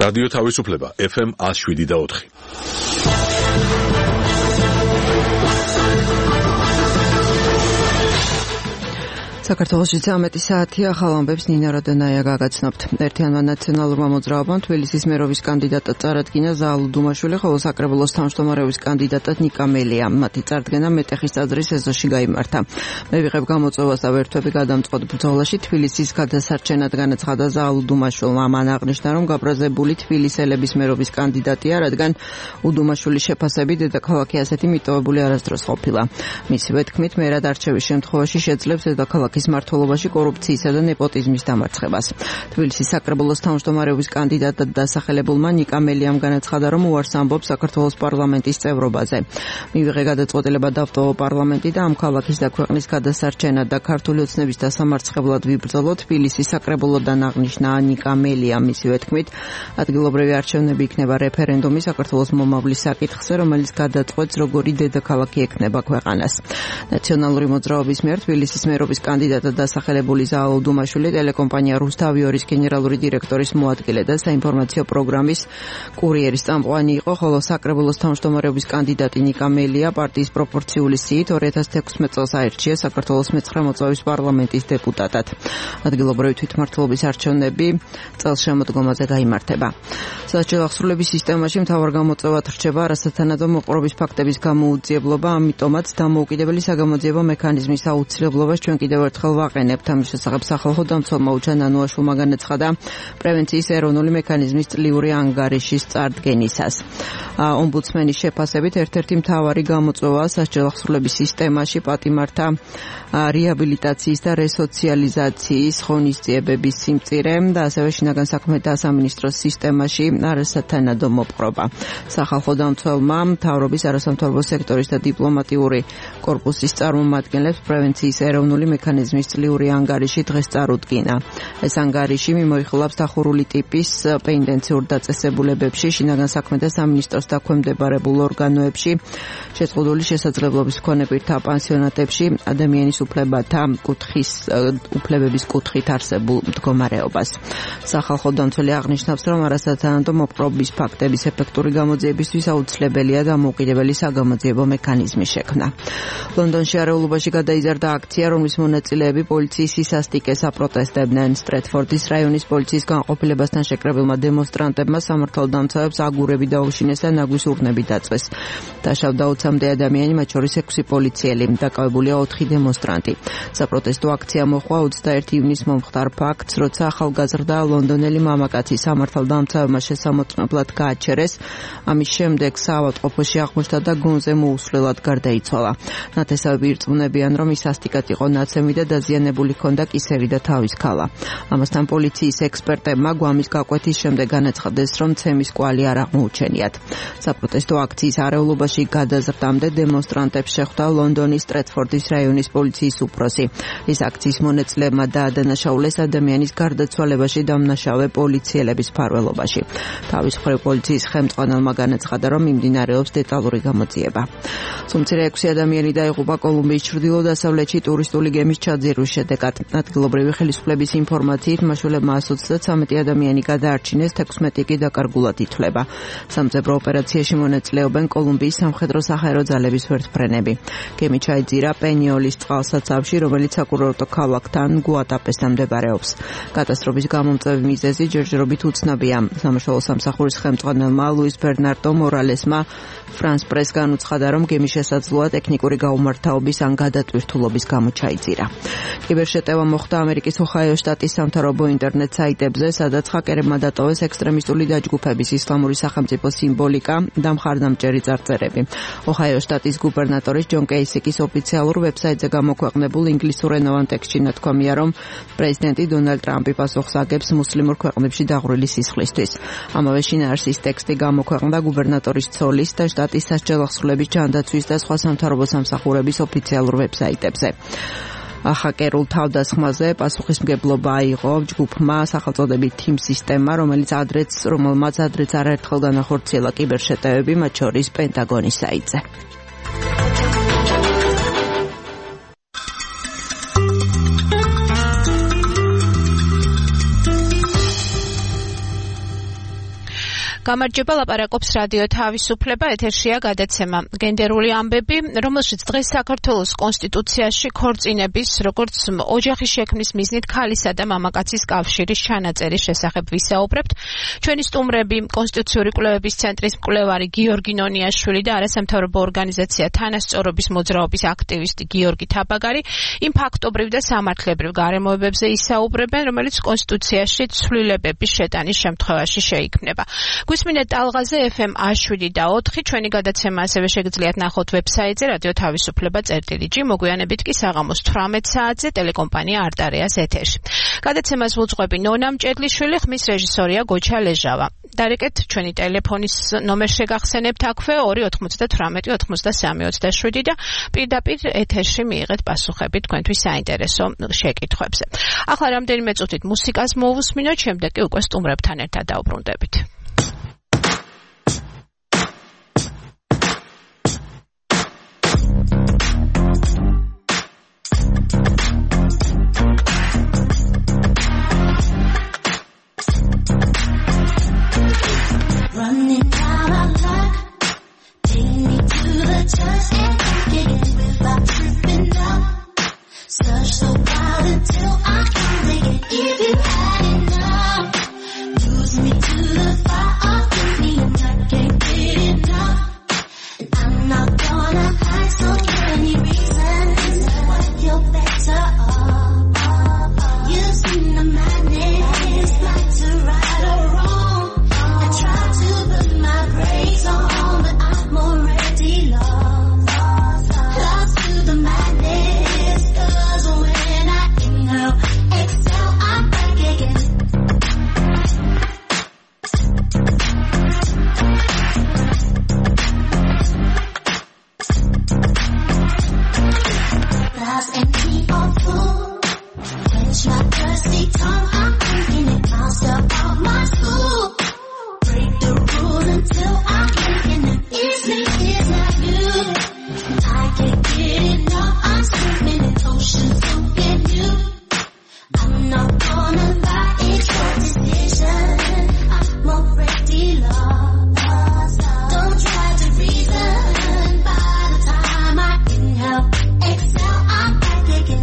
რადიო თავისუფლება FM 107.4. საქართველოში 13 საათია, ახალ ამბებს ნინა როდონაია გაგაცნობთ. ერთიანმა ნაციონალურმა მოძრაობამ თბილისის მერობის კანდიდატად წარადგინა ზაალუ დუმაშვილი, ხოლო საკრებულოს თავმჯდომარეობის კანდიდატად ნიკა მელია. მათი წარდგენა მეტეხის ტაძრის ეზოში გაიმართა. მე ვიღებ გამოწვევას და ვერთვები გადამწყვეტ ბრძოლაში თბილისის გადასარჩენად განაცხადა ზაალუ დუმაშვილმა. მან აღნიშნა, რომ გაბრაზებული თბილისელების მერობის კანდიდატია, რადგან უდუმაშვილის შეფასებით დედაქალაქი ასეთი მიტოვებული არასდროს ყოფილა. მისივე თქმით, მერად არჩევის შემთხვევაში შეძლებს დედაქალაქის მმართველობაში კორუფციისა და ნეპოტიზმის დამარცხებას. თბილისის საკრებულოს თავმჯდომარეობის კანდიდატად დასახელებულმა ნიკა მელიამ განაცხადა, რომ უარს ამბობს საქართველოს პარლამენტის წევრობაზე. მივიღე გადაწყვეტილება დავტოვო პარლამენტი და ამ ქალაქის და ქვეყნის გადასარჩენად და ქართული ოცნების დასამარცხებლად ვიბრძოლო. თბილისის საკრებულოდან აღნიშნა ნიკა მელიამ. მისივე თქმით, ადგილობრივი არჩევნები იქნება რეფერენდუმი საქართველოს მომავლის საკითხზე, რომელიც გადაწყვეტს, როგორი დედაქალაქი ექნება ქვეყანას. ნაციონალური მოძრაობის მიერ თბილისის მერობის კანდიდატად დასახელებული ზაალუ დუმაშვილი ტელეკომპანია რუსთავიორის გენერალური დირექტორის მოადგილე და საინფორმაციო პროგრამის კურიერის წამყვანი იყო, ხოლო საკრებულოს თავმჯდომარეობის კანდიდატი ნიკა მელია პარტიის პროპორციული სიით 2016 წელს აირჩია საქართველოს მე-9 მოწვევის პარლამენტის დეპუტატად. ადგილობრივი თვითმმართველობის არჩევნები წელს შემოდგომაზე გაიმართება. სასჯელ აღსრულების სისტემაში მთავარ გამოწვევად რჩება არასათანადო მოპყრობის ფაქტების გამოუძიებლობა, ამიტომაც დამოუკიდებელი საგამოძიებო მექანიზმის აუცილებლობას ჩვენ კიდევ ერთხელ ვაყენებთ. ამის შესახებ სახალხო დამცველმა უჩან ანუაშვილმა განაცხადა პრევენციის ეროვნული მექანიზმის წლიური ანგარიშის წარდგენისას. ომბუდსმენის შეფასებით ერთ-ერთი მთავარი გამოწვევა სასჯელ აღსრულების სისტემაში პატიმართა რეაბილიტაციის და რესოციალიზაციის ღონისძიებების სიმწირე და ასევე შინაგან საქმეთა სამინისტროს სისტემაში არასათანადო მოპყრობა. სახალხო დამცველმა მთავრობის არასამთავრობო სექტორის და დიპლომატიური კორპუსის წარმომადგენლებს პრევენციის ეროვნული მექანიზმის წლიური ანგარიში დღეს წარუდგინა. ეს ანგარიში მიმოიხილავს დახურული ტიპის პენდენციურ დაწესებულებებში, შინაგან საქმეთა სამინისტროს დაქვემდებარებულ ორგანოებში, შეზღუდული შესაძლებლობის მქონე პირთა პანსიონატებში, ადამიანის უფლებების კუთხით არსებულ მდგომარეობას. სახალხო დამცველი აღნიშნავს, რომ არასათანადო მოპყრობის ფაქტების ეფექტური გამოძიებისთვის აუცილებელია დამოუკიდებელი საგამოძიებო მექანიზმის შექმნა. ლონდონში არეულობაში გადაიზარდა აქცია, რომლის მონაწილეები პოლიციის სისასტიკეს აპროტესტებდნენ. სტრეტფორდის რაიონის პოლიციის განყოფილებასთან შეკრებილმა დემონსტრანტებმა სამართალდამცავებს აგურები დაუშინეს და ნაგვის ურნები დაწვეს. დაშავდა 20-მდე ადამიანი, მათ შორის 6 პოლიციელი. დაკავებულია 4 დემონსტრანტი. საპროტესტო აქცია მოხდა 21 ივნისს მომხდარ ფაქტს, როცა ახალგაზრდა ლონდონელი მამაკაცი სამართალდამცავებმა შესამოწმებლად გააჩერეს. ამის შემდეგ საავადმყოფოში აღმოჩნდა და გონზე მოუსვლელად გარდაიცვალა. ნათესავები ირწმუნებიან, რომ ის სასტიკად იყო ნაცემი და დაზიანებული ჰქონდა კისერი და თავის ქალა. ამასთან პოლიციის ექსპერტებმა გვამის გაკვეთის შემდეგ განაცხადეს, რომ ცემის კვალი არ აღმოუჩენიათ. საპროტესტო აქციის არეულობაში გადაზრდამდე დემონსტრანტებს შეხვდა ლონდონის სტრეტფორდის რაიონის პოლიციის უფროსი. ის აქციის მონაწილეებმა დაადანაშაულეს ადამიანის გარდაცვალებაში დამნაშავე პოლიციელების მფარველობაში. თავის მხრივ პოლიციის ხელმძღვანელმა განაცხადა, რომ მიმდინარეობს დეტალური გამოძიება. სულ 6 ადამიანი დაიღუპა კოლუმბიის ჩრდილო-დასავლეთში ტურისტული გემის ჩაძირვის შედეგად. ადგილობრივი ხელისუფლების ინფორმაციით მაშველებმა 133 ადამიანი გადაარჩინეს, 16 კი დაკარგულად ითვლება. სამძებრო ოპერაციაში მონაწილეობენ კოლუმბიის სამხედრო-საჰაერო ძალების ვერტმფრენები. გემი ჩაიძირა პენიოლის წყალსაცავში, რომელიც საკურორტო ქალაქთან გუატაპესთან მდებარეობს. კატასტროფის გამომწვევი მიზეზი ჯერჯერობით უცნობია. სამაშველო სამსახურის ხელმძღვანელმა ლუის ბერნარდო მორალესმა ფრანს პრეს განუცხადა, რომ გემი შესაძლოა ტექნიკური გაუმართავობის ან გადატვირთულობის გამო ჩაიძირა. კიბერშეტევა მოხდა ამერიკის ოჰაიო შტატის სამთავრობო ინტერნეტ საიტებზე, სადაც ჰაკერებმა დატოვეს ექსტრემისტული დაჯგუფების ისლამური სახელმწიფო სიმბოლიკა და მხარდამჭერი წარწერები. ოჰაიო შტატის გუბერნატორის ჯონ კეისიკის ოფიციალურ ვებსაიტზე გამოქვეყნებულ ინგლისურენოვან ტექსტში ნათქვამია, რომ პრეზიდენტი დონალდ ტრამპი პასუხს აგებს მუსლიმურ ქვეყნებში დაღვრილი სისხლისთვის. ამავე შინაარსის ტექსტი გამოქვეყნდა გუბერნატორის ცოლის და შტატის სასჯელ აღსრულების ჯანდაცვის და სხვა სამთავრობო სამსახურების ოფიციალურ ვებსაიტებზე. ჰაკერულ თავდასხმაზე პასუხისმგებლობა აიღო ჯგუფმა სახელწოდებით TIM სისტემა, რომელმაც ადრეც არაერთხელ განახორციელა კიბერშეტევები, მათ შორის პენტაგონის საიტზე. გამარჯობა, ლაპარაკობს რადიო თავისუფლება, ეთერშია გადაცემა გენდერული ამბები, რომელშიც დღეს საქართველოს კონსტიტუციაში ქორწინების, როგორც ოჯახის შექმნის მიზნით ქალისა და მამაკაცის კავშირის ჩანაწერის შესახებ ვისაუბრებთ. ჩვენი სტუმრები კონსტიტუციური კვლევების ცენტრის მკვლევარი გიორგი ნონიაშვილი და არასამთავრობო ორგანიზაცია თანასწორობის მოძრაობის აქტივისტი გიორგი თაბაგარი იმ ფაქტობრივ და სამართლებრივ გარემოებებზე ისაუბრებენ, რომელიც კონსტიტუციაში ცვლილებების შეტანის შემთხვევაში შეიქმნება. გვისმინეთ ტალღაზე FM 7/4, ჩვენი გადაცემა ასევე შეგიძლიათ ნახოთ ვებსაიტზე radio-tavisupleba.gi, მოგვიანებით კი საღამოს 18 საათზე ტელეკომპანია არტარეას ეთერში. გადაცემას ვუძღვები ნონა მჭედლიშვილი, ხმის რეჟისორია გოჩა ლეჟავა. დარეკეთ ჩვენი ტელეფონის ნომერ შეგახსენებთ აქვე 298-93-27 და პირდაპირ ეთერში მიიღეთ პასუხები თქვენთვის საინტერესო შეკითხვებზე. ახლა რამდენიმე წუთით მუსიკას მოვუსმინოთ, შემდეგ კი უკვე სტუმრებთან ერთად დავბრუნდებით. Running out of luck, take me to the church and get it without tripping up. Search so wild until I can't take it. If you had enough, lose me to the fire of me and I can't get enough. And I'm not gonna hide so many reasons why you're better off. You've seen the madness, like to right or wrong. I try to put my brakes on, but I'm already lost. Lost to the madness, 'cause when I inhale, exhale, I'm back again. Glass empty or full, quench my thirsty tongue, I'm drinking it, monster of my soul. Break the rules until I'm making it. It's me, it's not you. I can't get enough, I'm swimming in oceans looking you. I'm not gonna lie, it's your decision. I'm already lost. Don't try to reason. By the time I inhale, exhale, I'm back again.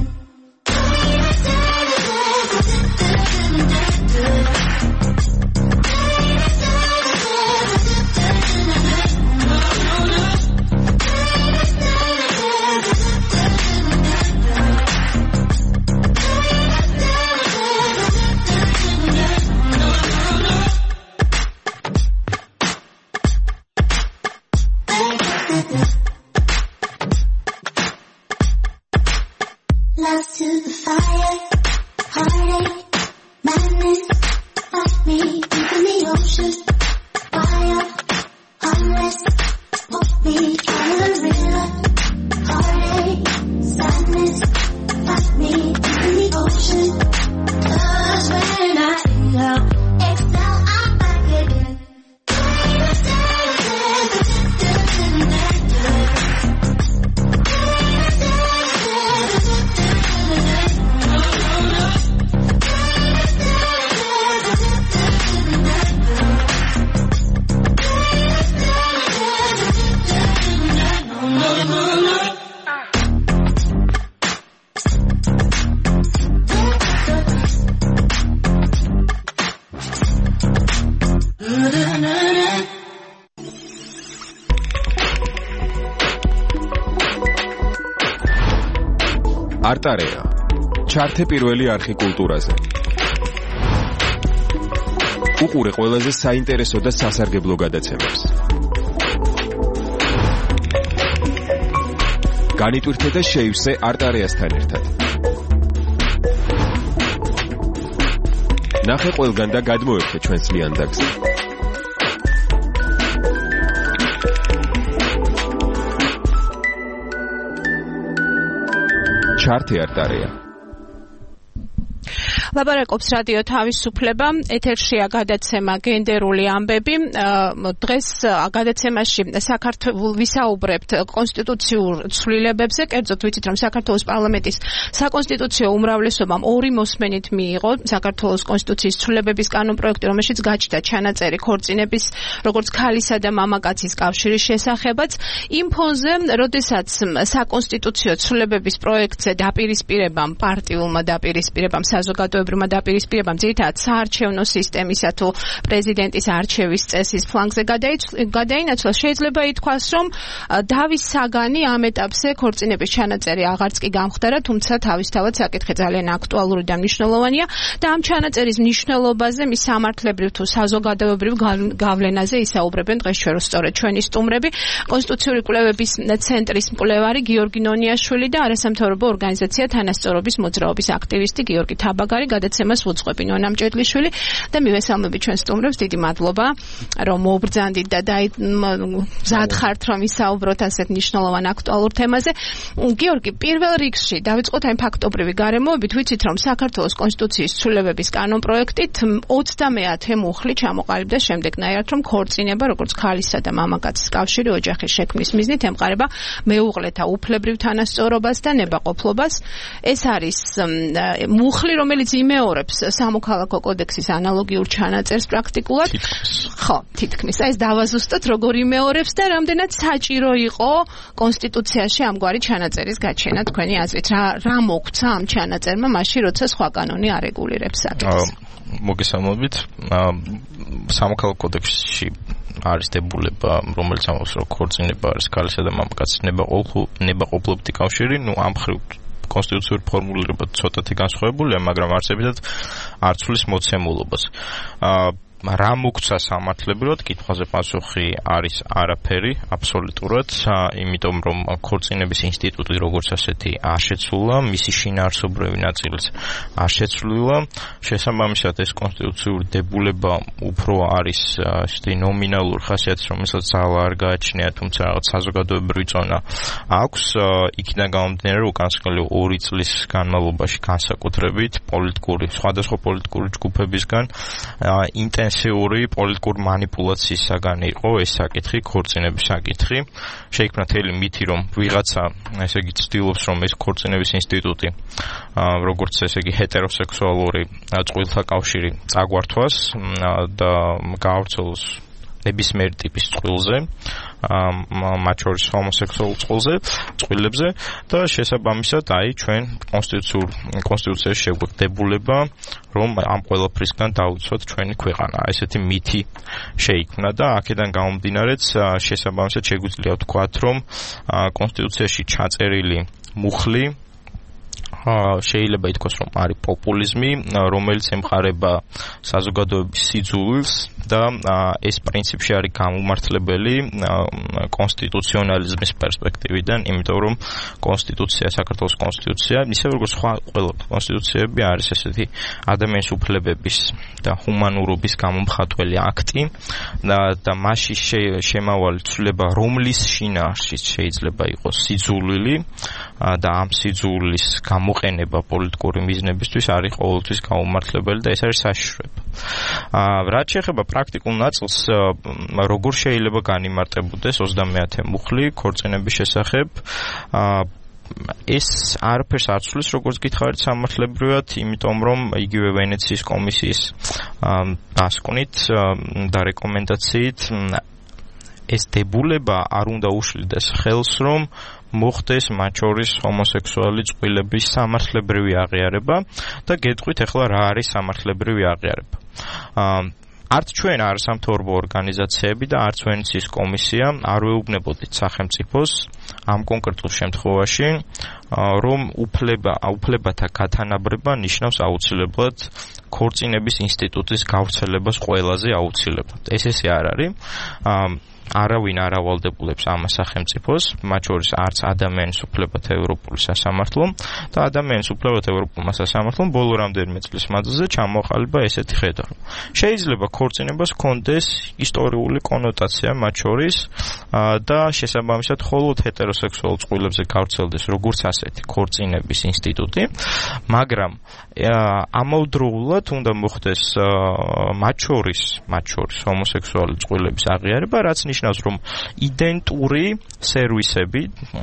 Love to the fire, heartache, madness, like me, deep in the ocean, wild, unrest, put me out of the river, heartache, sadness, like me, deep in the ocean, 'cause when I inhale, exhale, I'm back again. არტარეა. ჩართე პირველი არხი კულტურაზე. უყურე ყველაზე საინტერესო და სასარგებლო გადაცემებს. განიტვირთე და შეივსე არტარეასთან ერთად. ნახე ყველგან და გადმოერთე ჩვენს ლიანდაგზე. ჩართე არტარეა. ლაპარაკობს რადიო თავისუფლება, ეთერშია გადაცემა გენდერული ამბები. დღეს გადაცემაში საქართველოს ვისაუბრებთ კონსტიტუციურ ცვლილებებზე, კერძოდ ვიცით რომ საქართველოს პარლამენტის საკონსტიტუციო უმრავლესობამ 2 მოსმენით მიიღო საქართველოს კონსტიტუციის ცვლილებების კანონპროექტი, რომელშიც გაჩნდა ჩანაწერი ქორწინების როგორც ქალისა და მამაკაცის კავშირის შესახებაც. იმ ფონზე, როდესაც საკონსტიტუციო ცვლილებების პროექტზე დაპირისპირებამ, პარტიულმა დაპირისპირებამ, საზოგადოებრივმა დაპირისპირებამ ძირითადად საარჩევნო სისტემისა თუ პრეზიდენტის არჩევის წესის ფლანგზე გადაინაცვლა, შეიძლება ითქვას, რომ დავის საგანი ამ ეტაპზე ქორწინების ჩანაწერი აღარც კი გამხდარა, თუმცა თავისთავად საკითხი ძალიან აქტუალური და მნიშვნელოვანია და ამ ჩანაწერის მნიშვნელობაზე, მის სამართლებრივ თუ საზოგადოებრივ გავლენაზე ისაუბრებენ დღეს ჩვენ სწორედ ჩვენი სტუმრები, კონსტიტუციური კვლევების ცენტრის მკვლევარი გიორგი ნონიაშვილი და არასამთავრობო ორგანიზაცია თანასწორობის მოძრაობის აქტივისტი გიორგი თაბაგარი. გადაცემას უძღვები ნონა მჭედლიშვილი და მივესალმები ჩვენ სტუმრებს. დიდი მადლობა რომ მოუბრძანდით და მზად ხართ რომ ისაუბროთ ასეთ მნიშვნელოვან აქტუალურ თემაზე. გიორგი, პირველ რიგში დავიწყოთ აი ფაქტობრივი გარემოებით. ვიცით რომ საქართველოს კონსტიტუციის ცვლილებების კანონპროექტით 30 მუხლი ჩამოყალიბდა შემდეგნაირად, რომ ქორწინება როგორც ქალისა და მამაკაცის კავშირი ოჯახის შექმნის მიზნით ემყარება მეუღლეთა უფლებრივ თანასწორობას და ნებაყოფლობას. ეს არის მუხლი, რომელიც იმეორებს სამოქალაქო კოდექსის ანალოგიურ ჩანაწერს პრაქტიკულად. ხო, თითქმის. ეს დავაზუსტოთ, როგორ იმეორებს და რამდენად საჭირო იყო კონსტიტუციაში ამგვარი ჩანაწერის გაჩენა თქვენი აზრით. რა მოგცა ამ ჩანაწერმა მაშინ, როცა სხვა კანონი არეგულირებს საკითხს? მოგესალმებით. სამოქალაქო კოდექსში არის დებულება, რომელიც ამბობს, რომ ქორწინება არის ქალისა და მამაკაცის ნებაყოფლობითი კავშირი. ამ მხრივ კონსტიტუციური ფორმულირება ცოტათი განსხვავებულია, მაგრამ არსებითად არ ცვლის მოცემულობას. რა მოგცა სამართლებრივად? კითხვაზე პასუხი არის არაფერი, აბსოლუტურად, იმიტომ რომ ქორწინების ინსტიტუტი როგორც ასეთი არ შეცვლილა, მისი შინაარსობრივი ნაწილიც არ შეცვლილა. შესაბამისად, ეს კონსტიტუციური დებულება უფრო არის ესეთი ნომინალური ხასიათის, რომელსაც ძალა არ გააჩნია, თუმცა რაღაც საზოგადოებრივი წონა აქვს. იქიდან გამომდინარე, რომ უკანასკნელი 2 წლის განმავლობაში განსაკუთრებით სხვადასხვა პოლიტიკური ჯგუფებისგან ინტენსიური პოლიტიკური მანიპულაციის საგანი იყო ეს საკითხი, ქორწინების საკითხი. შეიქმნა მთელი მითი, რომ ვიღაცა, ესე იგი, ცდილობს, რომ ეს ქორწინების ინსტიტუტი, როგორც ესე იგი, ჰეტეროსექსუალური წყვილთა კავშირი წაგვართვას და გაავრცელოს ნებისმიერი ტიპის წყვილზე, მათ შორის ჰომოსექსუალურ წყვილებზე და შესაბამისად, ჩვენ კონსტიტუციაში შეგვაქვს დებულება, რომ ამ ყველაფრისგან დაუცვათ ჩვენი ქვეყანა. ესეთი მითი შეიქმნა და აქედან გამომდინარეც შესაბამისად შეგვიძლია ვთქვათ, რომ კონსტიტუციაში ჩაწერილი მუხლი შეიძლება ითქვას, რომ არის პოპულიზმი, რომელიც ემყარება საზოგადოების სიძულვილს და ეს პრინციპში არის გამომართლებელი კონსტიტუციონალიზმის პერსპექტივიდან, იმიტომ რომ კონსტიტუცია, საქართველოს კონსტიტუცია, ისე როგორც ყველა კონსტიტუციები არის ესეთი ადამიანის უფლებების და ჰუმანურობის გამომხატველი აქტი და მასში შემავალი ცვლილება, რომლის შინაარსშიც შეიძლება იყოს სიძულვილი და ამ სიძულვილის გამოყენება პოლიტიკური მიზნებისთვის არის ყოველთვის გამომართლებელი და ეს არის საშიშროება. რაც შეეხება პრაქტიკულ ნაწილს, როგორ შეიძლება განიმარტებოდეს 30 მუხლი ქორწინების შესახებ, ეს არაფერს არ ცვლის, როგორც გითხარით სამართლებრივად, იმიტომ რომ იგივე ვენეციის კომისიის დასკვნით და რეკომენდაციით ეს დებულება არ უნდა უშლიდეს ხელს, რომ მოხდეს მათ შორის ჰომოსექსუალი წყვილების სამართლებრივი აღიარება და გეტყვით ახლა რა არის სამართლებრივი აღიარება. არც ჩვენ არასამთავრობო ორგანიზაციები და არც ვენეციის კომისია არ ვეუბნებოდით სახელმწიფოს ამ კონკრეტულ შემთხვევაში, რომ უფლებათა გათანაბრება ნიშნავს აუცილებლად ქორწინების ინსტიტუტის გავრცელებას ყველაზე აუცილებლად. ეს არ არის. არავინ არ ავალდებულებს ამ სახელმწიფოს, მათ შორის არც ადამიანის უფლებათა ევროპული სასამართლო და ადამიანის უფლებათა ევროპულმა სასამართლომ ბოლო რამდენიმე წლის მანძილზე ჩამოაყალიბა ესეთი ხედვა. შეიძლება ქორწინებას ჰქონდეს ისტორიული კონოტაცია მათ შორის და შესაბამისად მხოლოდ ჰეტეროსექსუალ წყვილებზე გავრცელდეს როგორც ასეთი ქორწინების ინსტიტუტი, მაგრამ ამავდროულად უნდა მოხდეს მათ შორის ჰომოსექსუალი წყვილების აღიარება, რაც ნიშნავს, რომ იდენტური სერვისები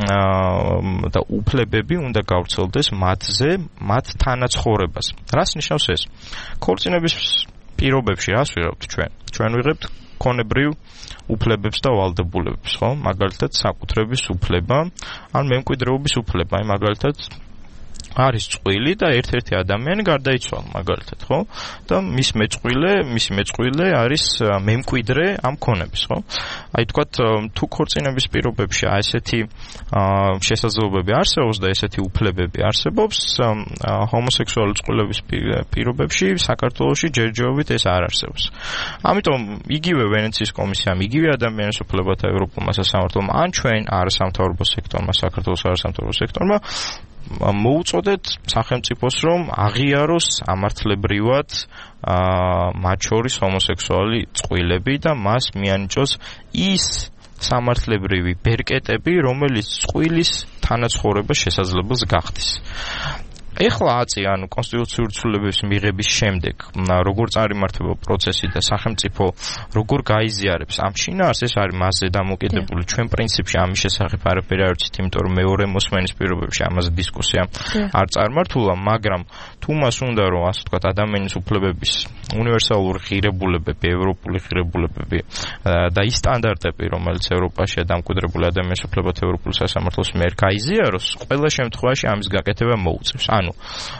და უფლებები უნდა გავრცელდეს მათზე, მათ თანაცხოვრებას. რას ნიშნავს ეს? ქორწინების პირობებში რას ვიღებთ ჩვენ? ჩვენ ვიღებთ ქონებრივ უფლებებს და ვალდებულებებს, ხო? მაგალითად, საკუთრების უფლება, ან მემკვიდრეობის უფლება, აი მაგალითად არის წყვილი და ერთ-ერთი ადამიანი გარდაიცვალა მაგალითად, ხო? და მისი მეწყვილე არის მემკვიდრე ამ ქონების, ხო? აი თქვათ, თუ ქორწინების პირობებში ესეთი შესაძლებლობები არსებობს და ესეთი უფლებები არსებობს, ჰომოსექსუალური წყვილების პირობებში საქართველოში ჯერჯერობით ეს არ არსებობს. ამიტომ იგივე ვენეციის კომისიამ, იგივე ადამიანის უფლებათა ევროპულმა სასამართლომ, ან ჩვენ არასამთავრობო სექტორმა, საქართველოს არასამთავრობო სექტორმა მოუწოდეთ სახელმწიფოს, რომ აღიაროს ამართლებრივად მათ შორის ჰომოსექსუალი წყვილები და მას მიანიჭოს ის სამართლებრივი ბერკეტები, რომელიც წყვილის თანაცხოვრებას შესაძლებელს გახდის. ეხლა ანუ კონსტიტუციური ცვლილებების მიღების შემდეგ, როგორ წარიმართება პროცესი და სახელმწიფო როგორ გაიზიარებს ამ შინაარსს, ეს არის მასზე დამოკიდებული. ჩვენ პრინციპში ამის შესახებ არაფერი არ ვიცით, იმიტომ რომ მეორე მოსმენის პირობებში ამაზე დისკუსია არ წარმართულა, მაგრამ თუ მას უნდა რომ ასე ვთქვათ ადამიანის უფლებების უნივერსალური ღირებულებები, ევროპული ღირებულებები და ის სტანდარტები, რომელიც ევროპაშია დამკვიდრებული ადამიანის უფლებათა ევროპული სასამართლოს მიერ გაიზიაროს, ყველა შემთხვევაში ამის გაკეთება მოუწევს. ანუ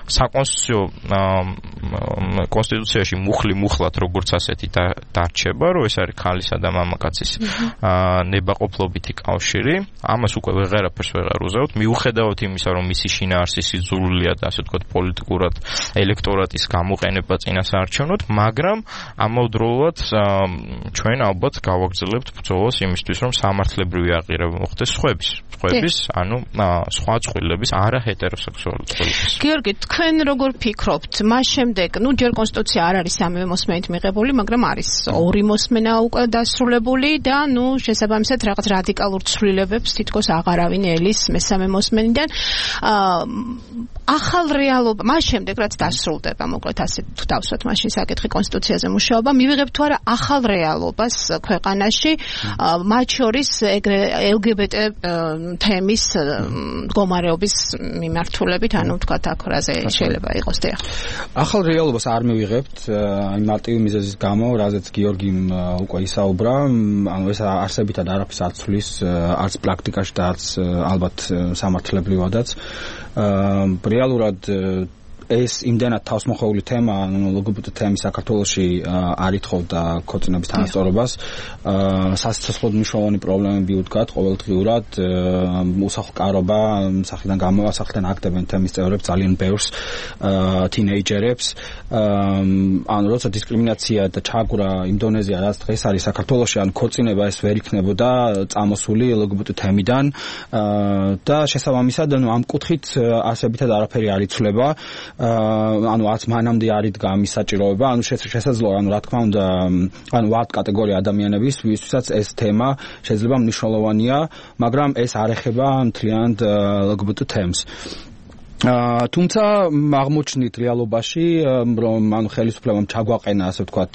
კონსტიტუციაში მუხლად როგორც ასეთი დარჩება, რომ ეს არის ქალისა და მამაკაცის ნებაყოფლობითი კავშირი, ამას უკვე ვეღარაფერს ვეღარ უზავთ, მიუხედავად იმისა, რომ მისი შინაარსი სიძულვილია და ასე ვთქვათ პოლიტიკურად ელექტორატის გამოყენება წინასაარჩევნოდ, მაგრამ ამავდროულად ჩვენ ალბათ გავაგრძელებთ ბრძოლას იმისთვის, რომ სამართლებრივი აღიარება მოხდეს სხვების, ანუ სხვა წყვილების, არა ჰეტეროსექსუალური წყვილების. გიორგი, თქვენ როგორ ფიქრობთ? მას შემდეგ, ჯერ კონსტიტუცია არ არის სამივე მოსმენით მიღებული, მაგრამ არის ორი მოსმენა უკვე დასრულებული და შესაბამისად რაღაც რადიკალურ ცვლილებებს თითქოს აღარავინ ელის მესამე მოსმენიდან. ახალ რეალობა, მას შემდეგ რაც დასრულდება, მოკლედ ასე თუ დავსვათ მაშინ საკითხი კონსტიტუციაზე მუშაობა, მივიღებთ თუ არა ახალ რეალობას ქვეყანაში, მათ შორის LGBT თემის მდგომარეობის მიმართულებით, ანუ ვთქვათ აქ რაზე შეიძლება იყოს და ახალ რეალობას არ მივიღებთ აი მარტივი მიზეზის გამო, რაზეც გიორგიმ უკვე ისაუბრა, ანუ ეს არსებითად არაფერს არ ცვლის, არც პრაქტიკაში და არც ალბათ სამართლებრივადაც. რეალურად ეს იმდენად თავსმოხვეული თემა, LGBT თემი საქართველოში არ ითხოვდა ქორწინების თანასწორობას, სასიცოცხლოდ მნიშვნელოვანი პრობლემები უდგათ ყოველდღიურად, უსახლკარობა სახლიდან გამოვა, სახლიდან აქტებენ თემის წევრებს ძალიან ბევრს, თინეიჯერებს, ანუ როცა დისკრიმინაცია და ჩაგვრა ინდონეზია რაც დღეს არის საქართველოში, ანუ ქორწინება ეს ვერ იქნებოდა წამოსული LGBT თემიდან და შესაბამისად ამ კუთხით არსებითად არაფერი არ იცვლება. ანუ არც მანამდე არ იდგა ამის საჭიროება, ანუ შესაძლოა, რა თქმა უნდა, ვართ კატეგორია ადამიანების, ვისთვისაც ეს თემა შეიძლება მნიშვნელოვანია, მაგრამ ეს არ ეხება მთლიანად LGBT თემს. თუმცა აღმოჩნდით რეალობაში, რომ ხელისუფლებამ ჩაგვაყენა, ასე ვთქვათ,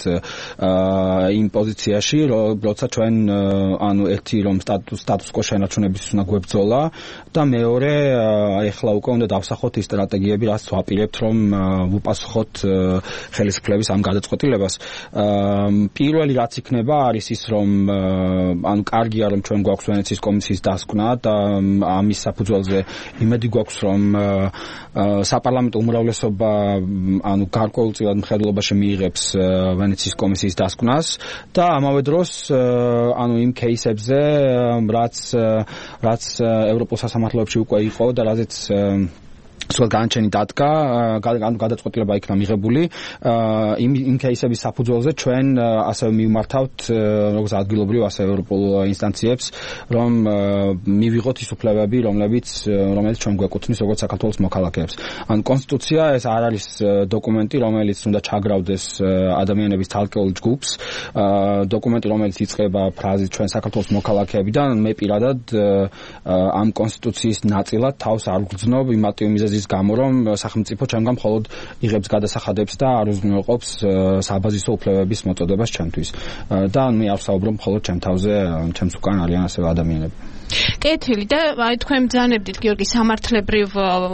იმ პოზიციაში, როცა ჩვენ ერთი რომ სტატუს კო შენარჩუნებისთვის უნდა გვებრძოლა და მეორე ეხლა უკვე უნდა დავსახოთ ის სტრატეგიები, რაც ვაპირებთ, რომ ვუპასუხოთ ხელისუფლების ამ გადაწყვეტილებას. პირველი რაც იქნება არის ის, რომ კარგია რომ ჩვენ გვაქვს ვენეციის კომისიის დასკვნა და ამის საფუძველზე იმედი გვაქვს, რომ საპარლამენტო უმრავლესობა გარკვეულწილად მხედველობაში მიიღებს ვენეციის კომისიის დასკვნას და ამავე დროს იმ кейსებზე რაც ევროპულ სასამართლოებში უკვე იყო და რაზეც უცხოელ განაჩენი დადგა, გადაწყვეტილება იქნა მიღებული იმ кейსების საფუძველზე ჩვენ ასევე მივმართავთ როგორც ადგილობრივ ასევე ევროპულ ინსტანციებს რომ მივიღოთ ის უფლებები რომელიც ჩვენ გვეკუთვნის როგორც საქართველოს მოქალაქეებს. ან კონსტიტუცია ეს არ არის დოკუმენტი რომელიც უნდა ჩაგრავდეს ადამიანების თალკეულ ჯგუფს, დოკუმენტი რომელიც იწყება ფრაზით ჩვენ საქართველოს მოქალაქეებიდან, მე პირადად ამ კონსტიტუციის ნაწილად თავს არ ვგრძნობ იმ მარტივი მიზეზის გამო რომ სახელმწიფო ჩემგან მხოლოდ იღებს გადასახადებს და არ უზრუნველყოფს საბაზისო უფლებების მოწოდებას ჩემთვის. და მე არ ვსაუბრობ მხოლოდ ჩემ თავზე, ჩემს უკან არიან ასევე ადამიანები. კეთილი და აი თქვენ ბრძანებდით გიორგი სამართლებრივ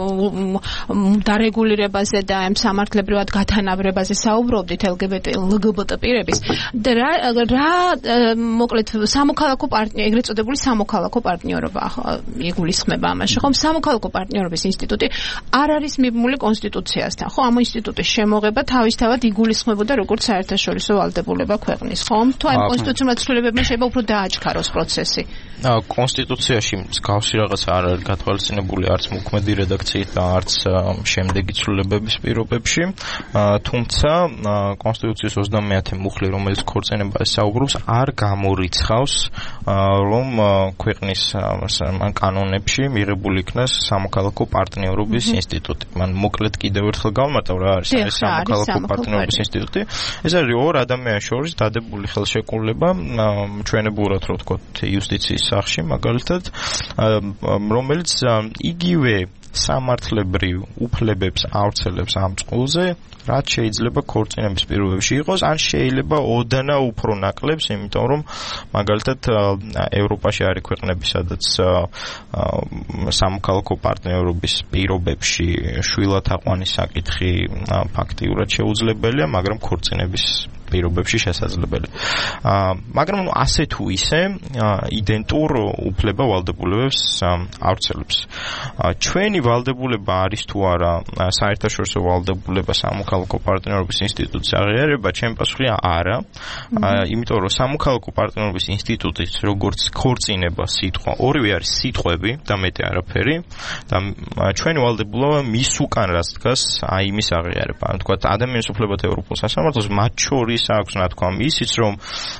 დარეგულირებაზე და ამ სამართლებრივად გათანაბრებაზე საუბრობდით LGBT პირების და რა მოკლედ სამოქალაქო პარტნიორობა, ეგრეთ წოდებული სამოქალაქო პარტნიორობა იგულისხმება ამაში, ხო? სამოქალაქო პარტნიორობის ინსტიტუტი არ არის მიბმული კონსტიტუციასთან, ხო? ამ ინსტიტუტის შემოღება თავისთავად იგულისხმებოდა როგორც საერთაშორისო ვალდებულება ქვეყნის, ხო? თუ ამ კონსტიტუციურ ცვლილებებმა შეიძლება უფრო დააჩქაროს პროცესი. კონსტიტუციაში მსგავსი რაღაც არ არის გათვალისწინებული არც მოქმედი რედაქციით და არც შემდეგი ცვლილებების პირობებში, თუმცა კონსტიტუციის 30-ე მუხლი, რომელიც ქორწინებას საუბრობს, არ გამორიცხავს, რომ ქვეყნის კანონებში მიღებული იქნას სამოქალაქო პარტნიორობის ინსტიტუტი. მან მოკლედ კიდევ ერთხელ გავმარტავ რა არის ეს სამოქალაქო პარტნიორობის ინსტიტუტი. ეს არის ორ ადამიანის შორის დადებული ხელშეკრულება, ჩვენებურად რო ვთქვათ იუსტიციის სახში მაგალითად, რომელიც იგივე სამართლებრივ უფლებებს ავრცელებს ამ წყულზე, რაც შეიძლება ქორწინების პირობებში იყოს, ან შეიძლება ოდნა უფრო ნაკლებს, იმიტომ რომ მაგალითად ევროპაში არის ქვეყნები, სადაც სამოქალაქო პარტნიორობის პირობებში შვილად აყვანის საკითხი ფაქტიურად შეუძლებელია, მაგრამ ქორწინების პირობებში შესაძლებელია. მაგრამ ასე თუ ისე იდენტურ უფლება ვალდებულებებს ავრცელებს. ჩვენი ვალდებულება არის თუ არა საერთაშორისო ვალდებულება სამოქალაქო პარტნიორობის ინსტიტუტის აღიარება? ჩემი პასუხია არა. იმიტომ რომ სამოქალაქო პარტნიორობის ინსტიტუტის როგორც ქორწინება სიტყვა, ორივე არის სიტყვები და მეტი არაფერი და ჩვენი ვალდებულება მის უკან რაც დგას, აი იმის აღიარება. ანუ თქვა ადამიანის უფლებათა ევროპულ სასამართლოს მათ შორის აქვს რა თქვა ისიც რომ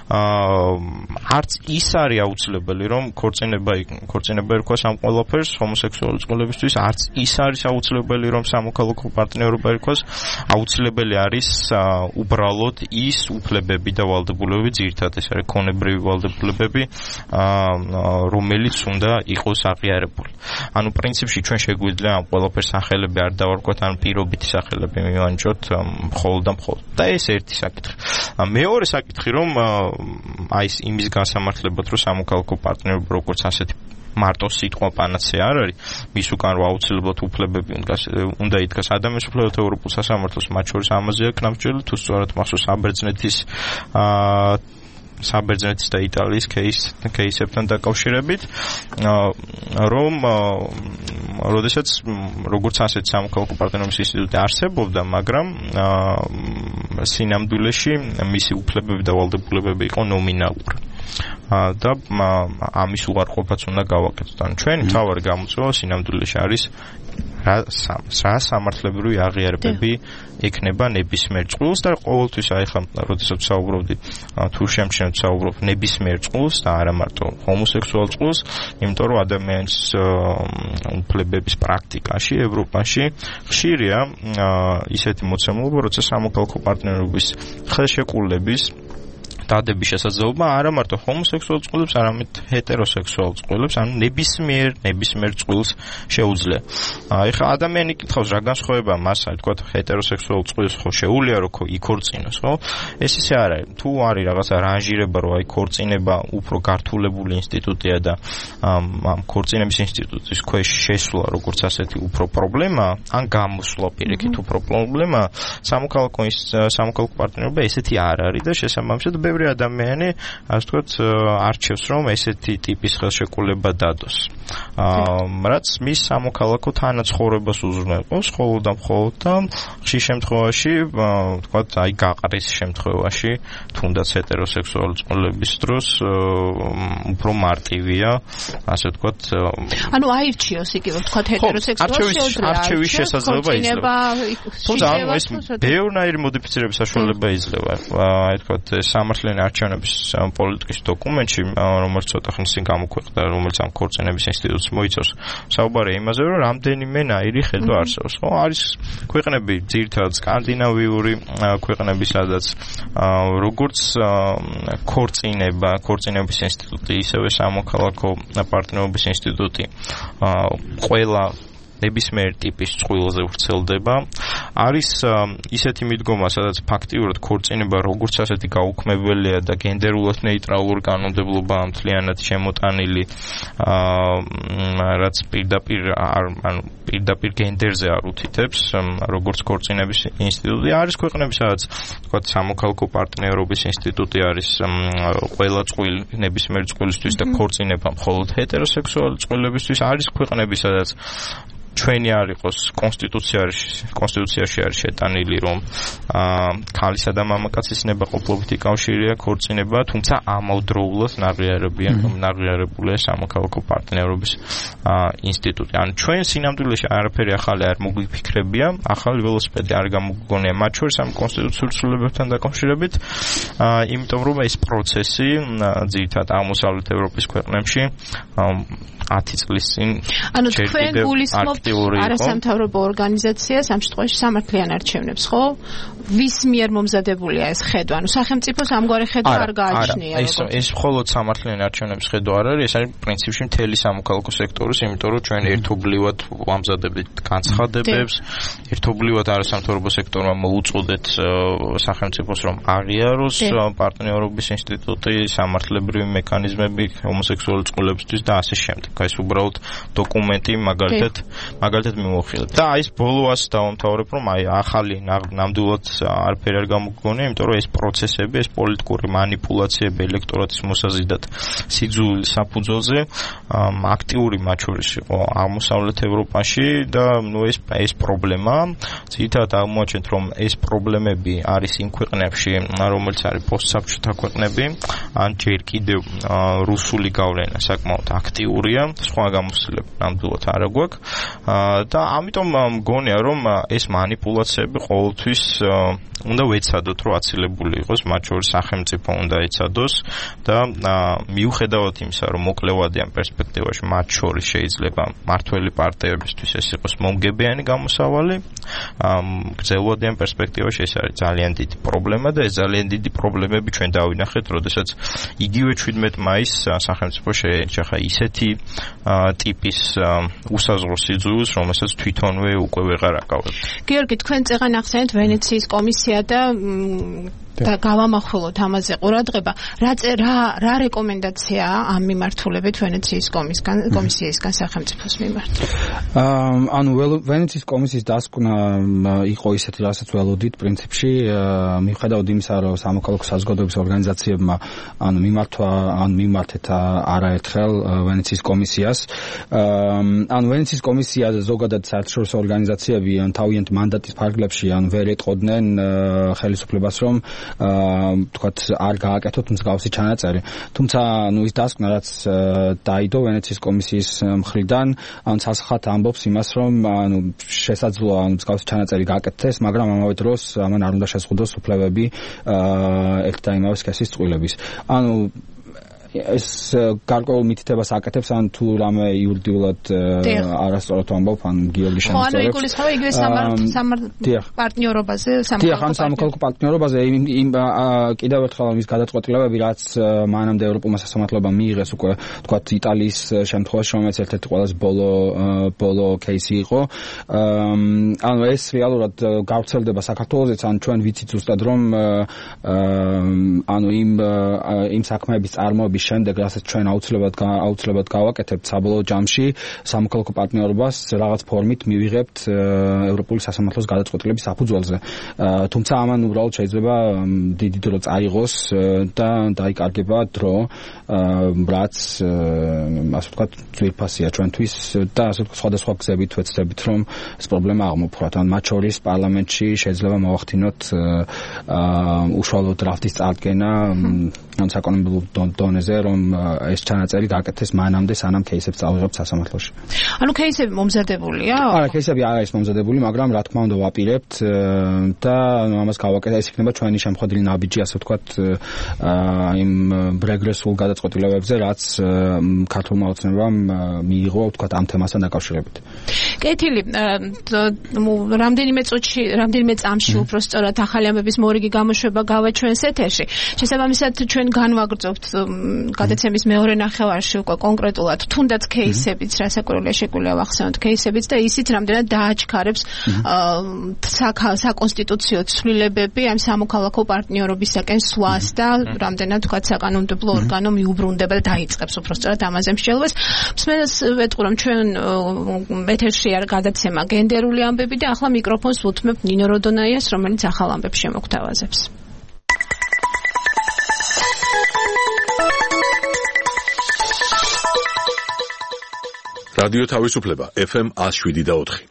არც ის არის აუცილებელი რომ ქორწინება ერქვა ამ ყველაფერს ჰომოსექსუალური წყვილებისთვის, არც ის არის აუცილებელი რომ სამოქალაქო პარტნიორობა ერქვას, აუცილებელი არის უბრალოდ ის უფლებები და ვალდებულებები, ძირითადად ეს არის ქონებრივი ვალდებულებები, რომელიც უნდა იყოს აღიარებული. ანუ პრინციპში ჩვენ შეგვიძლია ამ ყველაფერს სახელები არ დავარქვათ, ან პირობითი სახელები მივანიჭოთ მხოლოდ და მხოლოდ. და ეს ერთი საკითხი. მეორე საკითხი რომ აი იმის გასამართლებად რომ სამოქალაქო პარტნიორობა როგორც ასეთი მარტო სიტყვა პანაცეა არ არის, მის უკან რა აუცილებლად უფლებები უნდა იდგას ადამიანის უფლებათა ევროპულ სასამართლოს, მათ შორის ამაზეა კნაფჭელი, თუ სწორად მახსოვს საბერძნეთის და იტალიის кейსებთან დაკავშირებით, რომ როდესაც როგორც ასეთ სამოქალაქო პარტნიორობის ინსტიტუტი არსებობდა, მაგრამ სინამდვილეში მისი უფლებები და ვალდებულებები იყო ნომინალური. და ამის უარყოფაც უნდა გავაკეთოთ. ანუ ჩვენი მთავარი გამოწვევა სინამდვილეში არის რა სამართლებრივი აღიარებები ექნება ნებისმიერ წყვილს და ყოველთვის აი ხა როდესაც საუბრობდი თუ შემჩნევთ საუბრობ ნებისმიერ წყვილს და არა მარტო ჰომოსექსუალ წყვილს, იმიტომ რომ ადამიანის უფლებების პრაქტიკაში ევროპაში ხშირია ისეთი მოცემულობა, როცა სამოქალაქო პარტნიორობის ხელშეკრულების დადების შესაძლებლობა არა მარტო ჰომოსექსუალ წყვილებს, არამედ ჰეტეროსექსუალ წყვილებს, ანუ ნებისმიერ წყვილს შეუძლია. ეხლა ადამიანი კითხავს რა განსხვავება მას, აი თქვა ჰეტეროსექსუალ წყვილს ხო შეუძლია რომ იქორწინოს, ხო? ეს ისე არ არის. თუ არის რაღაცა რანჟირება, რომ აი ქორწინება უფრო გართულებული ინსტიტუტია და ამ ქორწინების ინსტიტუტის ქვეშ შესვლა როგორც ასეთი უფრო პრობლემა, ან გამოსვლა პირიქით უფრო პრობლემა, სამოქალაქო პარტნიორობა ესეთი არ არის და შესაბამისად ბევრი ადამიანი, ასე ვთქვათ, არჩევს რომ ესეთი ტიპის ხელშეკრულება დადოს. რაც მის სამოქალაქო თანაცხოვრებას უზრუნველყოფს მხოლოდ და ხშირ შემთხვევაში თქვათ აი გაყრის შემთხვევაში თუნდაც ჰეტეროსექსუალური წყვილების დროს უფრო მარტივია ასე ვთქვათ ანუ აირჩიოს იგივე ვთქვათ ჰეტეროსექსუალს არჩევის შესაძლებლობა იძლევა თუმცა ეს ბევრნაირი მოდიფიცირების საშუალება იძლევა აი ვთქვათ სამართლიანი არჩევნების პოლიტიკის დოკუმენტში რომელიც ცოტა ხნის წინ გამოქვეყნდა რომელიც ამ ქორწინების ინსტიტუტს მოიცავს საუბარი იმაზე რომ რამდენიმე ნაირი ხედვა არსებობს ხო არის ქვეყნები ძირითადად სკანდინავიური ქვეყნები სადაც როგორც ქორწინების ინსტიტუტი ისევე სამოქალაქო პარტნიორობის ინსტიტუტი ყველა ნებისმიერ ტიპის წყვილზე ვრცელდება არის ისეთი მიდგომა სადაც ფაქტიურად ქორწინება როგორც ასეთი გაუქმებელია და გენდერულად ნეიტრალური კანონმდებლობა მთლიანად შემოტანილი რაც პირდაპირ გენდერზე არ უთითებს როგორც ქორწინების ინსტიტუტი არის ქვეყნები სადაც თქვათ სამოქალაქო პარტნიორობის ინსტიტუტი არის ყველა ნებისმიერ წყვილისთვის და ქორწინება მხოლოდ ჰეტეროსექსუალური წყვილებისთვის არის ქვეყნები სადაც ჩვენი არ იყოს კონსტიტუციაში არის შეტანილი რომ ქალისა და მამაკაცის ნებაყოფლობითი კავშირია ქორწინება თუმცა ამავდროულად ნაღიარებულია სამოქალაქო პარტნიორობის ინსტიტუტი ან ჩვენ სინამდვილეში არაფერი ახალი არ მოგვიფიქრებია ახალი ველოსიპედი არ გამოგონია მათ შორის ამ კონსტიტუციურ ცვლილებებთან დაკავშირებით იმიტომ რომ ეს პროცესი ძირითადად აღმოსავლეთ ევროპის ქვეყნებში 10 წლის წინ ანუ თქვენ გულისხმობთ არასამთავრობო ორგანიზაციას ამ შემთხვევაში სამართლიან არჩევნებს ხო ვის მიერ მომზადებულია ეს ხედვა ანუ სახელმწიფოს ამგვარი ხედვა არ გააჩნია ეს მხოლოდ სამართლიან არჩევნების ხედვა არ არის ეს არის პრინციპში მთელი სამოქალაქო სექტორის იმიტომ რომ ჩვენ ერთობლივად ვამზადებთ განცხადებებს ერთობლივად არასამთავრობო სექტორმა მოუწოდეთ სახელმწიფოს რომ აღიაროს პარტნიორობის ინსტიტუტი სამართლებრივი მექანიზმები ჰომოსექსუალური წყვილებისთვის და ასე შემდეგ ეს უბრალოდ დოკუმენტი მაგალითად მიმოხილეთ და აი ეს ბოლოს დავამთავრებ რომ აი ახალი ნამდვილად არაფერი არ გამოგონია იმიტომ რომ ეს პროცესები ეს პოლიტიკური მანიპულაციები ელექტორატის მოსაზიდად სიძულვილ საფუძველზე აქტიური მათ შორის იყო აღმოსავლეთ ევროპაში და ნუ ეს პრობლემა ძირითადად აღმოაჩენთ რომ ეს პრობლემები არის იმ ქვეყნებში რომელიც არის პოსტსაბჭოთა ქვეყნები ან ჯერ კიდევ რუსული გავლენა საკმაოდ აქტიურია სხვა გამოცდილება ნამდვილად არ აქვს და ამიტომ მგონია რომ ეს მანიპულაციები ყოველთვის უნდა ვეცადოთ რომ აცილებული იყოს მათ შორის სახელმწიფო უნდა ეცადოს და მიუხედავად იმისა რომ მოკლევადიან პერსპექტივაში მათ შორის შეიძლება მართველი პარტიებისთვის ეს იყოს მომგებიანი გამოსავალი გრძელვადიან პერსპექტივაში ეს არის ძალიან დიდი პრობლემა და ეს ძალიან დიდი პრობლემები ჩვენ დავინახეთ როდესაც იგივე 17 მაისს სახელმწიფო შეერჩა ისეთი ტიპის უსაზღვრო სიძულვილს რომელსაც თვითონვე უკვე ვეღარ აკავებთ. გიორგი თქვენ წეღან ახსენეთ ვენეციის კომისია და გავამახვილოთ ამაზე ყურადღება რა რეკომენდაციაა ამ მიმართულებით ვენეციის კომისიისგან სახელმწიფოს მიმართ ანუ ვენეციის კომისიის დასკვნა იყო ისეთი რასაც ველოდით პრინციპში მიუხედავად იმისა რომ სამოქალაქო საზოგადოების ორგანიზაციებმა ანუ მიმართეთ არაერთხელ ვენეციის კომისიას ანუ ვენეციის კომისია ზოგადად საერთაშორისო ორგანიზაციები თავიანთ მანდატის ფარგლებში ვერ ეტყოდნენ ხელისუფლებას რომ თქვათ არ გააკეთოთ მსგავსი ჩანაწერი. თუმცა ის დასკვნა რაც დაიდო ვენეციის კომისიის მხრიდან სასახად ამბობს იმას რომ შესაძლოა მსგავსი ჩანაწერი გააკეთდეს, მაგრამ ამავე დროს ამან არ უნდა შეზღუდოს უფლებები ერთ და იმავე სქესის წყვილების. ეს გარკვეულ მითითებას აკეთებს ან თუ რამე იურიდიულად არასწორად ამბობ ან გიორგი შემოწევს. ხო, ანუ იგულისხმება იგივე პარტნიორობაზე, სამოქალაქო პარტნიორობაზე იმ კიდევ ერთხელ ის გადაწყვეტილებები რაც მანამდე ევროპულმა სასამართლოებამ მიიღეს უკვე თქვათ იტალიის შემთხვევაში რომელიც ერთ-ერთი ყველაზე ბოლო кейსი იყო. ანუ ეს რეალურად გავრცელდება საქართველოსაც ან ჩვენ ვიცით ზუსტად რომ ანუ იმ საქმეების წარმოების იმის შემდეგ, რასაც ჩვენ აუცილებლად გავაკეთებთ საბოლოო ჯამში, სამოქალაქო პარტნიორობას რაღაც ფორმით მივიღებთ ევროპული სასამართლოს გადაწყვეტილების საფუძველზე. თუმცა ამან უბრალოდ შეიძლება დიდი დრო წაიღოს და დაიკარგება დრო, რაც ასე ვთქვათ, ძვირფასია ჩვენთვის და ასე ვთქვათ, სხვადასხვა გზებით ვეცდებით, რომ ეს პრობლემა აღმოფხვრათ. ან მათ შორის პარლამენტში შეიძლება მოვახდინოთ უშუალო დრაფტის წარდგენა ამ საკანონმდებლო დონეზე, რომ ეს ჩანაწერი გაკეთდეს მანამდე, სანამ кейსებს წავიღებთ სასამართლოში. ანუ кейსები მომზადებულია? არა, кейსები არ არის მომზადებული, მაგრამ რა თქმა უნდა ვაპირებთ და ამას გავაკეთეთ. ეს იქნება ჩვენი შემოხვედრილი ნაბიჯი, ასე ვთქვათ, იმ რეგრესულ გადაწყვეტილებებზე, რაც ქართულმა ოცნებამ მიიღო, ვთქვათ, ამ თემასთან დაკავშირებით. კეთილი, რამდენიმე წამში უფრო სწორად ახალი ამბების მორიგი გამოშვება გავა ჩვენს ეთერში. შესაბამისად ჩვენ განვაგრძობთ გადაცემის მეორე ნახევარში უკვე კონკრეტულად თუნდაც кейსებიც, რასაკვირველია შეგვიძლია ვახსენოთ кейსებიც და ისიც რამდენად დააჩქარებს საკონსტიტუციო ცვლილებები ამ სამოქალაქო პარტნიორობისაკენ სვას და რამდენად თქვათ საკანონმდებლო ორგანო მიუბრუნდება და დაიწყებს უფრო სწორად ამაზე მსჯელობას. მსმენელს ვეტყურამ ჩვენ ეთერში არ გადაცემა გენდერული ამბები და ახლა მიკროფონს უთმებ ნინო როდონაიას, რომელიც ახალ ამბებს შემოგთავაზებს. რადიო თავისუფლება FM 107.4.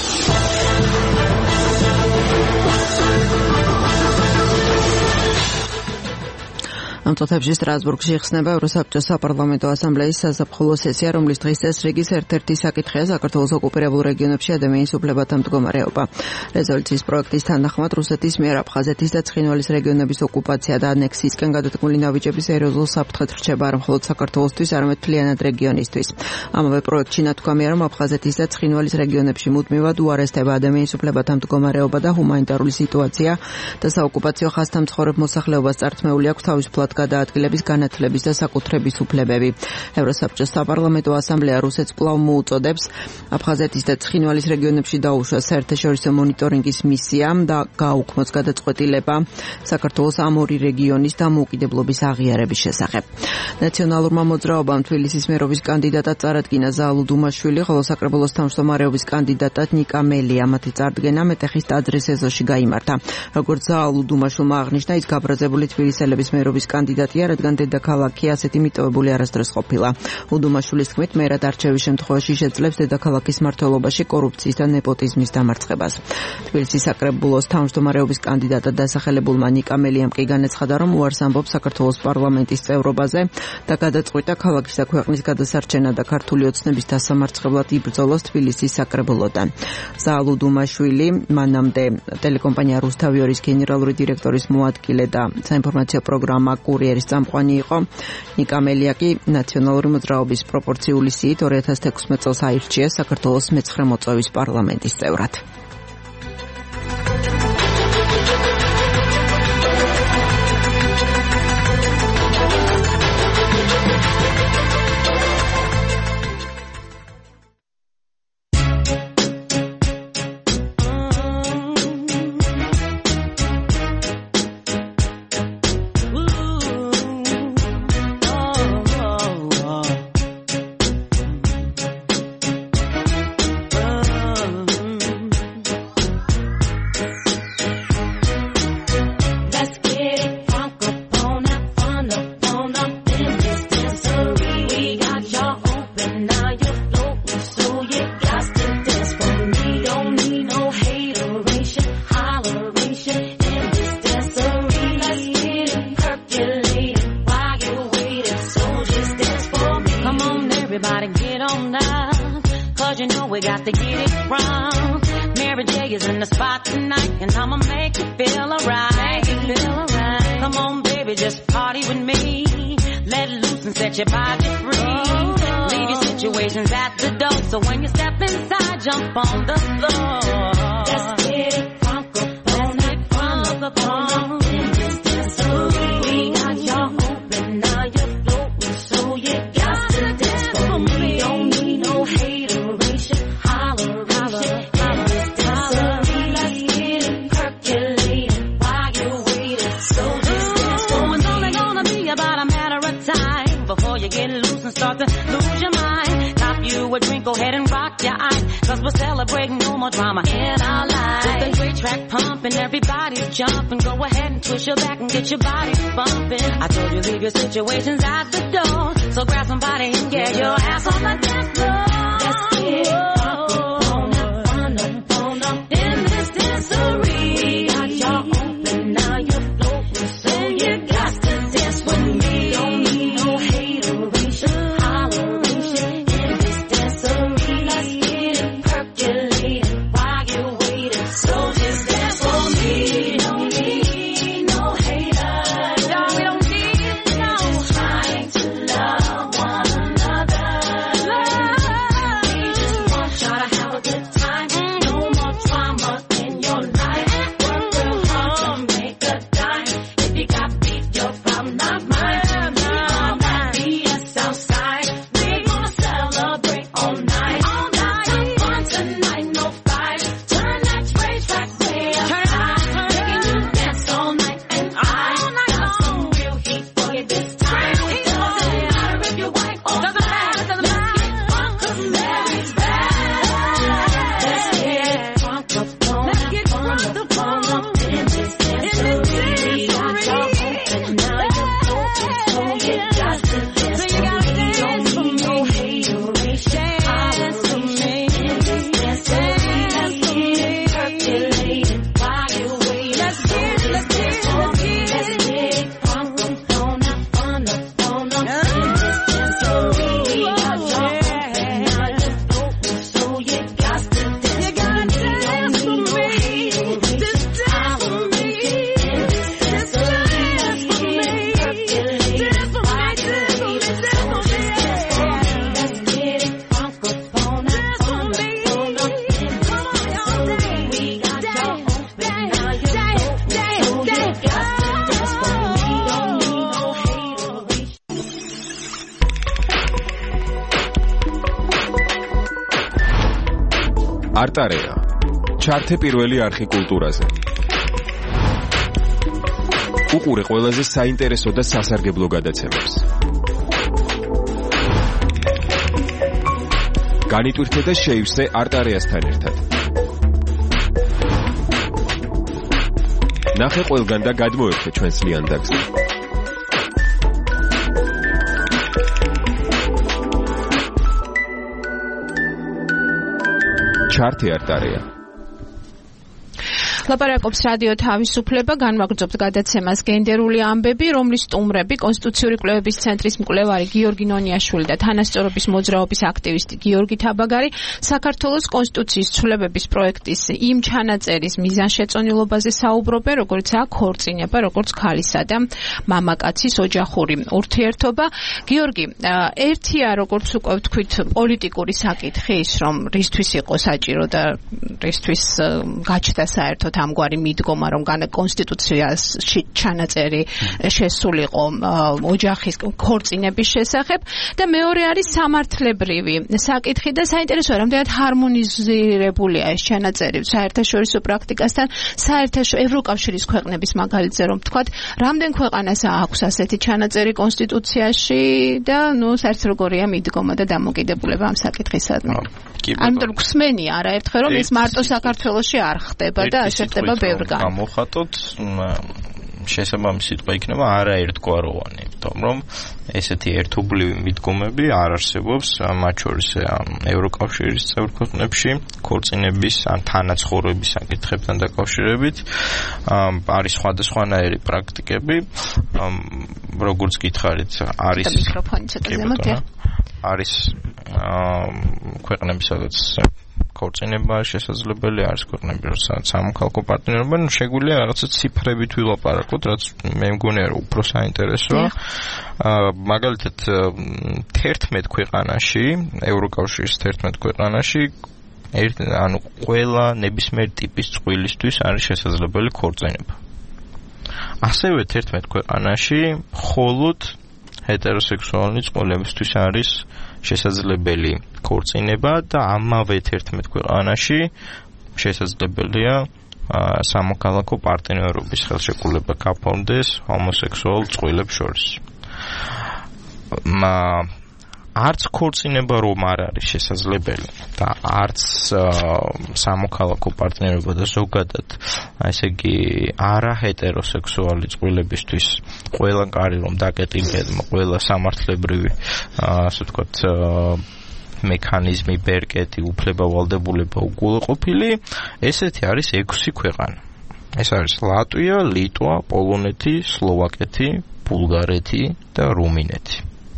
ამ წუთებში სტრასბურგში იხსნება ევროსაბჭოს საპარლამენტო ასამბლეის საზაფხულო სესია, რომლის დღის წესრიგის ერთ-ერთი საკითხია საქართველოს ოკუპირებულ რეგიონებში ადამიანის უფლებათა მდგომარეობა. რეზოლუციის პროექტის თანახმად რუსეთის მიერ აფხაზეთის და ცხინვალის რეგიონების ოკუპაცია და ანექსიისკენ გადადგმული ნაბიჯები სერიოზულ საფრთხედ რჩება არა მხოლოდ საქართველოსთვის, არამედ მთლიანად რეგიონისთვის. ამავე პროექტში ნათქვამია, რომ აფხაზეთის და ცხინვალის რეგიონებში მუდმივად უარესდება ადამიანის უფლებათა მდგომარეობა და ჰუმანიტარული სიტუაცია და საოკუპაციო ხაზთან მცხოვრებ მოსახლეობას წართმეული აქვს თავისუფლად გადაადგილების, განათლების და საკუთრების უფლებები. ევროსაბჭოს საპარლამენტო ასამბლეა რუსეთს კვლავ მოუწოდებს აფხაზეთის და ცხინვალის რეგიონებში დაუშვას საერთაშორისო მონიტორინგის მისია და გააუქმოს გადაწყვეტილება საქართველოს ამ ორი რეგიონის დამოუკიდებლობის აღიარების შესახებ. ნაციონალურმა მოძრაობამ თბილისის მერობის კანდიდატად წარადგინა ზაალუ დუმაშვილი, ხოლო საკრებულოს თავმჯდომარეობის კანდიდატად ნიკა მელია. მათი წარდგენა მეტეხის ტაძრის ეზოში გაიმართა. როგორც ზაალუ დუმაშვილმა აღნიშნა, ის გაბრაზებული თბილისელების მერობის კანდიდატია, რადგან დედაქალაქი ასეთი მიტოვებული არასდროს ყოფილა. უდუმაშვილის თქმით, მერად არჩევის შემთხვევაში შეძლებს დედაქალაქის მმართველობაში კორუფციის და ნეპოტიზმის დამარცხებას. თბილისის საკრებულოს თავმჯდომარეობის კანდიდატად დასახელებულმა ნიკა მელიამ კი განაცხადა, რომ უარს ამბობს საქართველოს პარლამენტის წევრობაზე და გადაწყვიტა ქალაქის და ქვეყნის გადასარჩენა და ქართული ოცნების დასამარცხებლად იბრძოლოს თბილისის საკრებულოდან. ზაალუ დუმაშვილი მანამდე ტელეკომპანია რუსთავიორის გენერალური დირექტორის მოადგილე და საინფორმაციო პროგრამა კურიერის წამყვანი იყო. ნიკა მელია კი ნაციონალური მოძრაობის პროპორციული სიით 2016 წელს აირჩიეს საქართველოს მე-9 მოწვევის პარლამენტის წევრად. About a matter of time. celebrate, no more drama in our lives. With the great track pumping, everybody's jumping. Go ahead and twist your back and get your body bumping. I told you leave your situations out the door. So grab somebody and get your ass on the dance floor. Let's get it on up in this dancery. Got y'all open, now you're floating, so you got to dance with me. Don't need no hateration, holleration in this dancery. Let's get it percolating while you're waiting. So just dance for me. Don't need no haters. No, we don't need no trying to love one another. We just want y'all to have a good time. No more drama in your life. Work real hard to make a dime. If you got beef, your problem, not mine. We on that BS outside. We gonna celebrate all night. All night. Have fun tonight, no fight. Turn that train track way up high. Making you dance all night and I got some real heat for you this time. It doesn't matter if you're white or black. Let's get drunk 'cause Mary's back. Let's get drunk up on up in this dancery. Got y'all open, now you're floating, so you got to dance for me. Don't need no hateration, holleration in this dancery. Let's get it percolating while you're waiting. Let's get it drunk up on up in this dancery. Got y'all open, now you're floating, so you got to dance for me. Don't need no hateration, holleration in this dancery. Let's get it percolating while you're waiting. So just dance for me. Let's get it drunk up on up in this dancery. We got y'all open, now you're floating, so you got to dance for me. Don't need no hateration. არტარეა. ჩართე პირველი არხი კულტურაზე. უყურე ყველაზე საინტერესო და სასარგებლო გადაცემებს. განიტვირთე და შეივსე არტარეასთან ერთად. ნახე ყველგან და გადმოერთე ჩვენს ლიანდაგზე. ჩართე არტარეა. ლაპარაკობს რადიო თავისუფლება, განვაგრძობთ გადაცემას გენდერული ამბები, რომლის სტუმრები კონსტიტუციური კვლევების ცენტრის მკვლევარი გიორგი ნონიაშვილი და თანასწორობის მოძრაობის აქტივისტი გიორგი თაბაგარი საქართველოს კონსტიტუციის ცვლილებების პროექტის იმ ჩანაწერის მიზანშეწონილობაზე საუბრობენ, როგორიცაა ქორწინება, როგორც ქალისა და მამაკაცის ოჯახური ურთიერთობა. გიორგი, ერთია როგორც უკვე ვთქვით პოლიტიკური საკითხი ის, რომ რისთვის იყო საჭირო და რისთვის გაჩნდა საერთოდ ამგვარი მიდგომა, რომ კონსტიტუციაში ჩანაწერი შესულიყო ოჯახის ქორწინების შესახებ და მეორე არის სამართლებრივი საკითხი და საინტერესოა, რამდენად ჰარმონიზირებულია ეს ჩანაწერი საერთაშორისო პრაქტიკასთან, ევროკავშირის ქვეყნების მაგალითზე რომ ვთქვათ, რამდენ ქვეყანას აქვს ასეთი ჩანაწერი კონსტიტუციაში და საერთოდ როგორია მიდგომა და დამოკიდებულება ამ საკითხისადმი. ამიტომ გვსმენია არაერთხელ რომ ეს მარტო საქართველოში არ ხდება და ასე ხდება ბევრგან. გამოხატოთ შესაბამისი სიტყვა იქნება არაერთგვაროვანი, იმიტომ რომ ესეთი ერთობლივი მიდგომები არ არსებობს მათ შორის ევროკავშირის წევრ ქვეყნებში ქორწინების ან თანაცხოვრების საკითხებთან დაკავშირებით. არის სხვადასხვანაირი პრაქტიკები, როგორც გითხარით, არის არის ქვეყნები, სადაც ქორწინება შესაძლებელი, არის ქვეყნები, სადაც სამოქალაქო პარტნიორობა, შეგვიძლია რაღაცა ციფრებით ვილაპარაკოთ, რაც მე მგონია რომ უფრო საინტერესოა. მაგალითად 11 ქვეყანაში, ევროკავშირის 11 ქვეყანაში ანუ ყველა ნებისმიერ ტიპის წყვილისთვის არის შესაძლებელი ქორწინება. ასევე 11 ქვეყანაში მხოლოდ ჰეტეროსექსუალური წყვილებისთვის არის შესაძლებელი ქორწინება და ამავე 11 ქვეყანაში შესაძლებელია სამოქალაქო პარტნიორობის ხელშეკრულება გაფორმდეს ჰომოსექსუალ წყვილებს შორის. არც ქორწინება რომ არ არის შესაძლებელი და არც სამოქალაქო პარტნიორობა და ზოგადად ესე იგი არა ჰეტეროსექსუალი წყვილებისთვის ყველა კარი რომ დაკეტილდება, ყველა სამართლებრივი ასე ვთქვათ მექანიზმი, ბერკეტი, უფლება-ვალდებულება უგულოყოფილი, ესეთი არის 6 ქვეყანა. ეს არის ლატვია, ლიტვა, პოლონეთი, სლოვაკეთი, ბულგარეთი და რუმინეთი.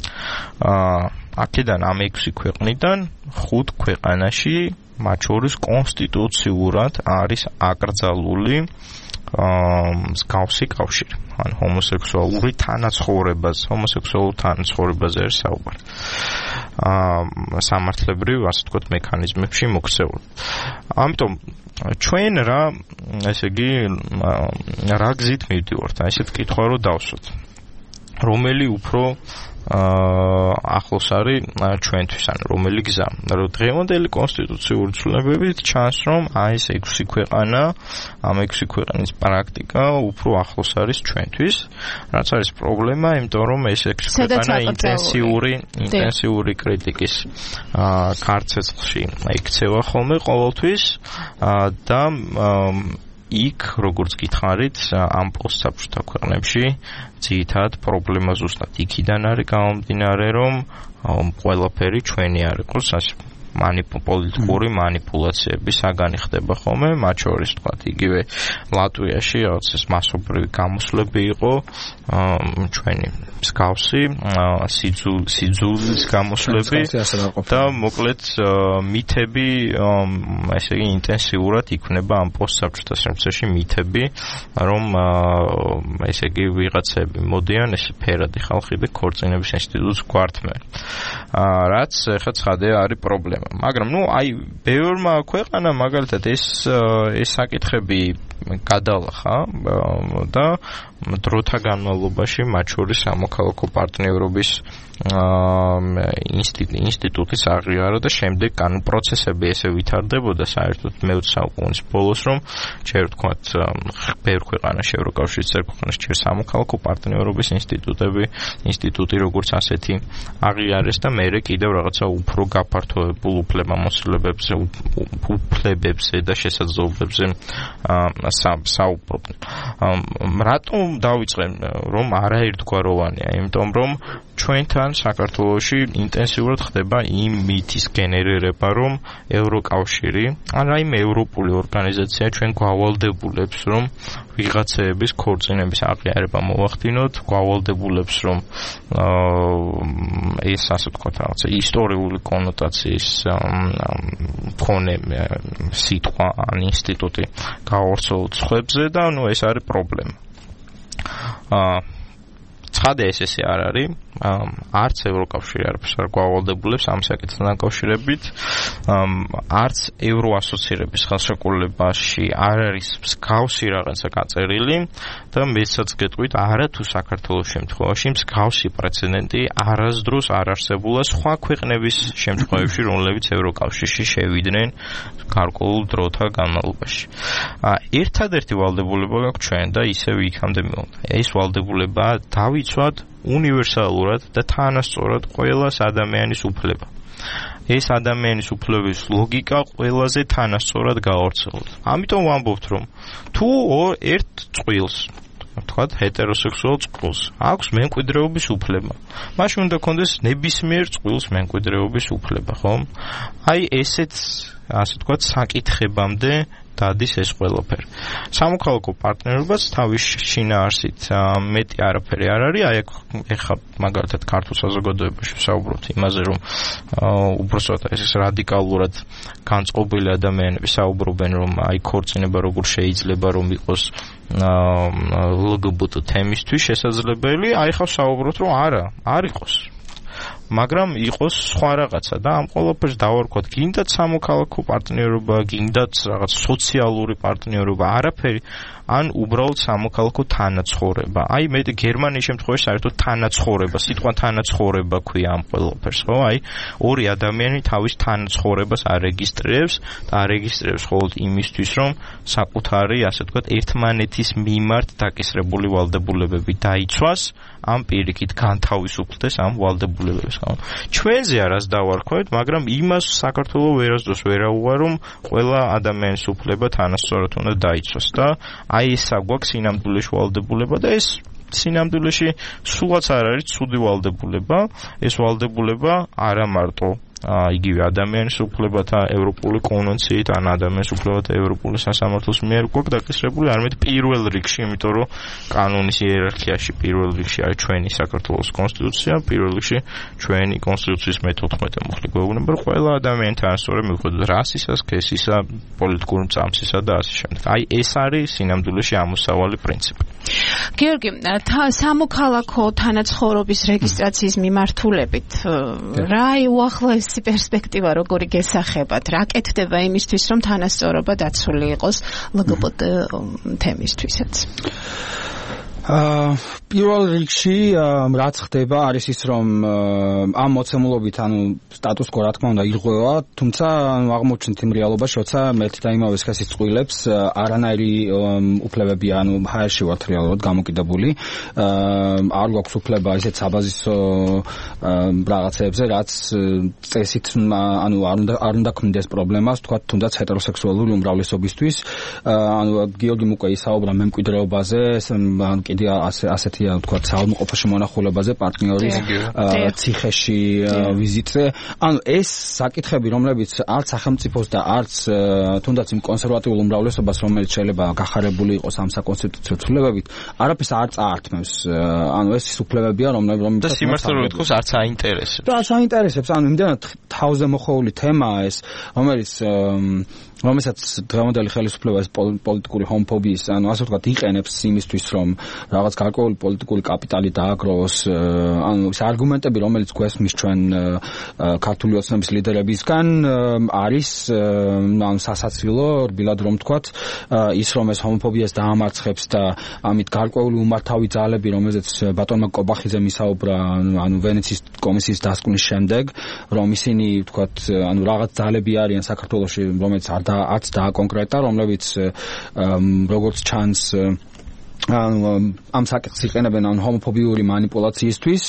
აქედან ამ 6 ქვეყნიდან 5 ქვეყანაში მათ შორის კონსტიტუციურად არის აკრძალული მსგავსი კავშირი. ან ჰომოსექსუალური ჰომოსექსუალურ თანაცხოვრებაზე არის საუბარი. სამართლებრივ, ასე ვთქვათ, მექანიზმებში მოქცეული. ამიტომ ჩვენ ესე იგი რა გზით მივდივართ? ესეთ კითხვა რომ დავსვათ. რომელი უფრო ახლოს არის ჩვენთვის, ან რომელი გზა? რომ დღევანდელი კონსტიტუციური ცვლილებებით ჩანს, რომ ეს 6 ქვეყანა, ამ 6 ქვეყნის პრაქტიკა უფრო ახლოს არის ჩვენთვის, რაც არის პრობლემა, იმიტომ რომ ეს 6 ქვეყანა ინტენსიური კრიტიკის ქარცეცხლში იქცევა ხოლმე ყოველთვის და იქ, როგორც გითხარით, ამ პოსტსაბჭოთა ქვეყნებში ძირითადად პრობლემა ზუსტად იქიდან არის გამომდინარე, რომ ყველაფერი ჩვენი არ იყოს, ასე პოლიტიკური მანიპულაციები საგანი ხდება ხოლმე, მათ შორის თქვა იგივე ლატვიაში რაღაც ეს მასობრივი გამოსვლები იყო, ჩვენი მსგავსი სიძულის გამოსვლები და მოკლედ მითები, ესე იგი ინტენსიურად იქნება ამ პოსტსაბჭოთა სივრცეში მითები, რომ ესე იგი ვიღაცები მოდიან ეს ფერადი ხალხი და ქორწინების ინსტიტუტს გვართმენ. რაც ეხლა ცხადია არის პრობლემა. მაგრამ ბევრმა ქვეყანამ მაგალითად ეს საკითხები გადალახა და დროთა განმავლობაში მათ შორის სამოქალაქო პარტნიორობის ინსტიტუტის აღიარა და შემდეგ პროცესები ესე ვითარდებოდა საერთოდ მე-20 საუკუნის ბოლოს, რომ ჯერ ვთქვათ ბევრ ქვეყანაში, ევროკავშირის ქვეყანაში ჯერ სამოქალაქო პარტნიორობის ინსტიტუტი როგორც ასეთი აღიარეს და მერე კიდევ რაღაცა უფრო გაფართოებულ უფლებებზე და შესაძლებლობებზე საუბრობდნენ. რატომ დავიწყე რომ არაერთგვაროვანია? იმიტომ რომ ჩვენთან საქართველოში ინტენსიურად ხდება იმ მითის გენერირება, რომ ევროკავშირი, ან რაიმე ევროპული ორგანიზაცია ჩვენ გვავალდებულებს, რომ ვიღაცების ქორწინების აღიარება მოვახდინოთ, გვავალდებულებს, რომ ეს ასე ვთქვათ, რაღაცა ისტორიული კონოტაციის მქონე სიტყვა ან ინსტიტუტი გავავრცელოთ სხვებზე და ეს არის პრობლემა. ცხადია ესე არ არის, არც ევროკავშირი არაფერს არ გვავალდებულებს ამ საკითხთან დაკავშირებით, არც ევროასოცირების ხელშეკრულებაში არ არის მსგავსი რაღაცა გაწერილი და მეცაც გეტყვით, არათუ საქართველოს შემთხვევაში მსგავსი პრეცედენტი არასდროს არ არსებულა სხვა ქვეყნების შემთხვევებში, რომლებიც ევროკავშირში შევიდნენ გარკვეულ დროთა განმავლობაში. ერთადერთი ვალდებულება გაქვს ჩვენ და ისევ იქამდე მივიდა. ეს ვალდებულება დავიცვათ უნივერსალურად და თანასწორად ყველას ადამიანის უფლება. ეს ადამიანის უფლების ლოგიკა ყველაზე თანასწორად გავავრცელოთ. ამიტომ ვამბობთ, რომ თუ ერთ წყვილს, ვთქვათ, ჰეტეროსექსუალ წყვილს აქვს მემკვიდრეობის უფლება, მაშინ უნდა კონდეს ნებისმიერ წყვილს მემკვიდრეობის უფლება, ხო? ესეც, ასე ვთქვათ, საკითხებამდე დადის ეს ყველაფერი. სამოქალაქო პარტნიორობას თავის შინაარსით მეტი არაფერი არ არის. ეხლა მაგალითად ქართულ საზოგადოებაში ვსაუბრობთ იმაზე, რომ უბრალოდ ეს რადიკალურად განწყობილი ადამიანები საუბრობენ, რომ ქორწინება როგორ შეიძლება რომ იყოს LGBT თემისთვის შესაძლებელი. ახლა ვსაუბრობთ, რომ არ იყოს. მაგრამ იყოს სხვა რაღაცა და ამ ყველაფერს დავარქვათ, გინდათ სამოქალაქო პარტნიორობა, გინდათ რაღაც სოციალური პარტნიორობა, არაფერი, ან უბრალოდ სამოქალაქო თანაცხოვრება. მე გერმანიის შემთხვევაში საერთოდ თანაცხოვრება, სიტყვა თანაცხოვრება ქვია ამ ყველაფერს, ხო? ორი ადამიანი თავის თანაცხოვრებას არეგისტრირებს და არეგისტრირებს მხოლოდ იმისთვის, რომ საკუთარი, ასე ვთქვათ, ერთმანეთის მიმართ დაკისრებული ვალდებულებები დაიცვას, ამ პირიქით განთავისუფლდეს ამ ვალდებულებებს. ხო? ჩვენზეა რაც დავარქვეთ, მაგრამ იმას საქართველოს ვერასდროს ვერ აუღარ, რომ ყველა ადამიანის უფლება თანასწორად უნდა დაიცვას და აი ეს აგვაქვს სინამდვილეში ვალდებულება და ეს სინამდვილეში სულაც არ არის ცუდი ვალდებულება, ეს ვალდებულება არა მარტო იგივე ადამიანის უფლებათა ევროპული კონვენციით ან ადამიანის უფლებათა ევროპული სასამართლოს მიერ გვაქვს დაკისრებული, არამედ პირველ რიგში, იმიტომ რომ კანონის იერარქიაში პირველ რიგში არის ჩვენი საქართველოს კონსტიტუცია, პირველ რიგში ჩვენი კონსტიტუციის მე-14 მუხლი გვეუბნება, რომ ყველა ადამიანი თანასწორად მიუხედავად რასისა, სქესისა, პოლიტიკური წამსისა და ასე შემდეგ. აი ეს არის სინამდვილეში ამოსავალი პრინციპი. გიორგი, სამოქალაქო თანაცხოვრობის რეგისტრაციის მიმართულებით რა უახლოესი პერსპექტივა როგორი გესახებათ? რა კეთდება იმისთვის, რომ თანასწორობა დაცული იყოს LGBT თემისთვისაც? პირველ რიგში რაც ხდება არის ის, რომ ამ მოცემულობით სტატუს კო რა თქმა უნდა ირღვევა, თუმცა აღმოჩნდით იმ რეალობაში, როცა მეთ და იმავე სქესის წყვილებს არანაირი უფლებები ჰაერში ვართ რეალურად გამოკიდებული. არ გვაქვს უფლება ისეთ საბაზისო რაღაცებზე, რაც წესით არ უნდა ქმნიდეს პრობლემას, თქვათ თუნდაც ჰეტეროსექსუალური უმრავლესობისთვის. გიორგიმ უკვე ისაუბრა მემკვიდრეობაზე, ასეთია თქვათ საავადმყოფოში მონახულებაზე, პარტნიორის ციხეში ვიზიტზე. ეს საკითხები, რომლებიც არც სახელმწიფოს და არც თუნდაც იმ კონსერვატიულ უმრავლესობას, რომელიც შეიძლება გახარებული იყოს ამ საკონსტიტუციო ცვლილებებით, არაფერს არ წაართმევს. ეს ის უფლებებია, რომლებიც და სიმართლე რომ ვთქვას, არც აინტერესებს. და აინტერესებს, იმდენად თავზე მოხოვული თემაა ეს, რომელსაც დღევანდელი ხელისუფლება ეს პოლიტიკური ჰომოფობიის, ასე ვთქვათ, იყენებს იმისთვის, რომ რაღაც გარკვეული პოლიტიკური კაპიტალი დააგროვოს. ეს არგუმენტები, რომელიც გვესმის ჩვენ ქართული ოცნების ლიდერებისგან, არის სასაცილო, რბილად რომ ვთქვათ, ის რომ ეს ჰომოფობიას დაამარცხებს და ამით გარკვეული უმართავი ძალები, რომელზეც ბატონმა კობახიძემ ისაუბრა, ვენეციის კომისიის დასკვნის შემდეგ, რომ ისინი ვთქვათ, რაღაც ძალები არიან საქართველოში, რომელიც არც დააკონკრეტა, რომლებიც როგორც ჩანს ამ საკითხს იყენებენ ჰომოფობიური მანიპულაციისთვის.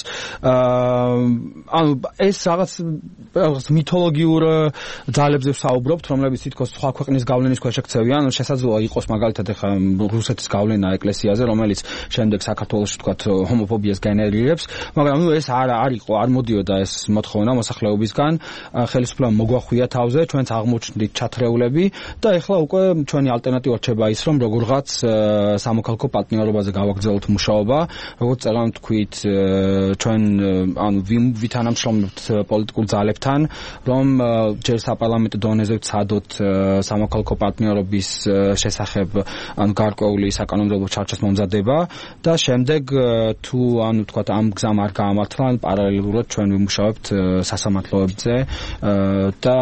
ეს რაღაც მითოლოგიურ ძალებზე ვსაუბრობთ, რომლებიც თითქოს სხვა ქვეყნის გავლენის ქვეშ ექცევიან. შესაძლოა იყოს მაგალითად ახლა რუსეთის გავლენა ეკლესიაზე, რომელიც შემდეგ საქართველოში თქვათ ჰომოფობიას გენერირებს, მაგრამ ეს არ მოდიოდა ეს მოთხოვნა მოსახლეობისგან. ხელისუფლებამ მოგვახვია თავზე, ჩვენც აღმოჩნდით ჩათრეულები და ეხლა უკვე ჩვენი ალტერნატივა რჩება ის, რომ როგორღაც სამოქალაქო პარტნიორობაზე გავაგრძელოთ მუშაობა, როგორც წერან თქვით, ჩვენ ვითანამშრომლებთ პოლიტიკურ ძალებთან, რომ ჯერ საპარლამენტო დონეზე ვცადოთ სამოქალაქო პარტნიორობის შესახებ გარკვეული საკანონმდებლო ჩარჩოს მომზადება და შემდეგ თუ თქვათ ამ გზამ არ გაამართლა, პარალელურად ჩვენ ვიმუშავებთ სასამართლოებზე და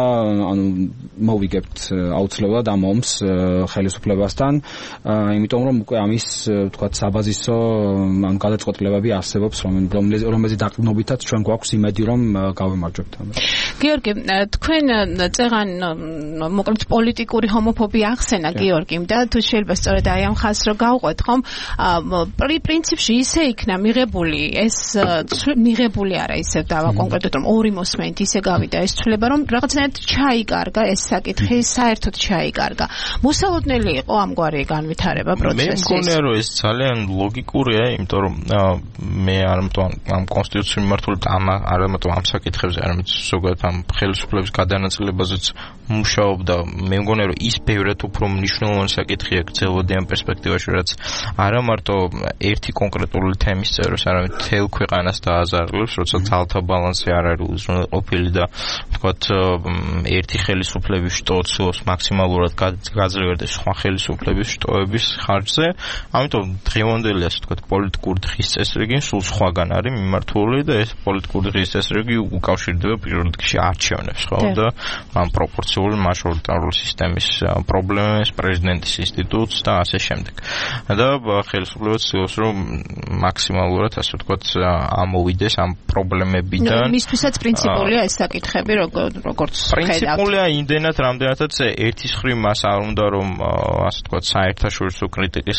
მოვიგებთ აუცილებლად ამ ომს ხელისუფლებასთან, იმიტომ რომ უკვე ამის თქვათ საბაზისო გადაწყვეტილებები არსებობს, რომელზეც დაყრდნობითაც ჩვენ გვაქვს იმედი, რომ გავემარჯვებთ. გიორგი, თქვენ წეღან მოკლედ პოლიტიკური ჰომოფობია ახსენა გიორგიმ და თუ შეიძლება სწორედ აი ამ ხაზს რო გავყვეთ, ხომ? პრინციპში ისე იქნა მიღებული ეს მიღებული არა ისე დავაკონკრეტოთ, რომ ორი მოსმენით ისე გავიდა ეს ცვლილება, რომ რაღაცნაირად ჩაიკარგა ეს საკითხი, საერთოდ ჩაიკარგა. მოსალოდნელი იყო ამგვარი განვითარება პროცესის. მე მგონია, რომ ეს ძალიან ლოგიკურია, იმიტომ რომ მე არამარტო ამ კონსტიტუციის მიმართულებით არამარტო ამ საკითხებზე, არამედ ზოგადად ამ ხელისუფლების გადანაწილებაზეც მუშაობდა. მე მგონია, რომ ის ბევრად უფრო მნიშვნელოვანი საკითხია გრძელვადიან პერსპექტივაში, რაც არა მარტო ერთი კონკრეტული თემის წეროს, არამედ მთელ ქვეყანას დააზარალებს, როცა ძალთა ბალანსი არ არის უზრუნველყოფილი და თქვათ ერთი ხელისუფლების შტოს მაქსიმალურად გაძლიერდა და სხვა ხელისუფლების შტოების ხარჯზე. ამიტომ დღევანდელი ასე თქვათ პოლიტიკური დღის წესრიგი სულ სხვაგან არის მიმართული და ეს პოლიტიკური დღის წესრიგი უკავშირდება პირველ რიგში არჩევნებს, ხო? და ამ პროპორციული მაჟორიტარული სისტემის პრობლემებს, პრეზიდენტის ინსტიტუტს და ასე შემდეგ. და ხელისუფლება ცდილობს, რომ მაქსიმალურად ასე ვთქვათ ამოვიდეს ამ პრობლემებიდან. მისთვისაც პრინციპულია ეს საკითხები, როგორც პრინციპულია იმდენად, რამდენადაც ერთის მხრივ მას არ უნდა რომ ასე ვთქვათ საერთაშორისო კრიტიკის ხარჯზე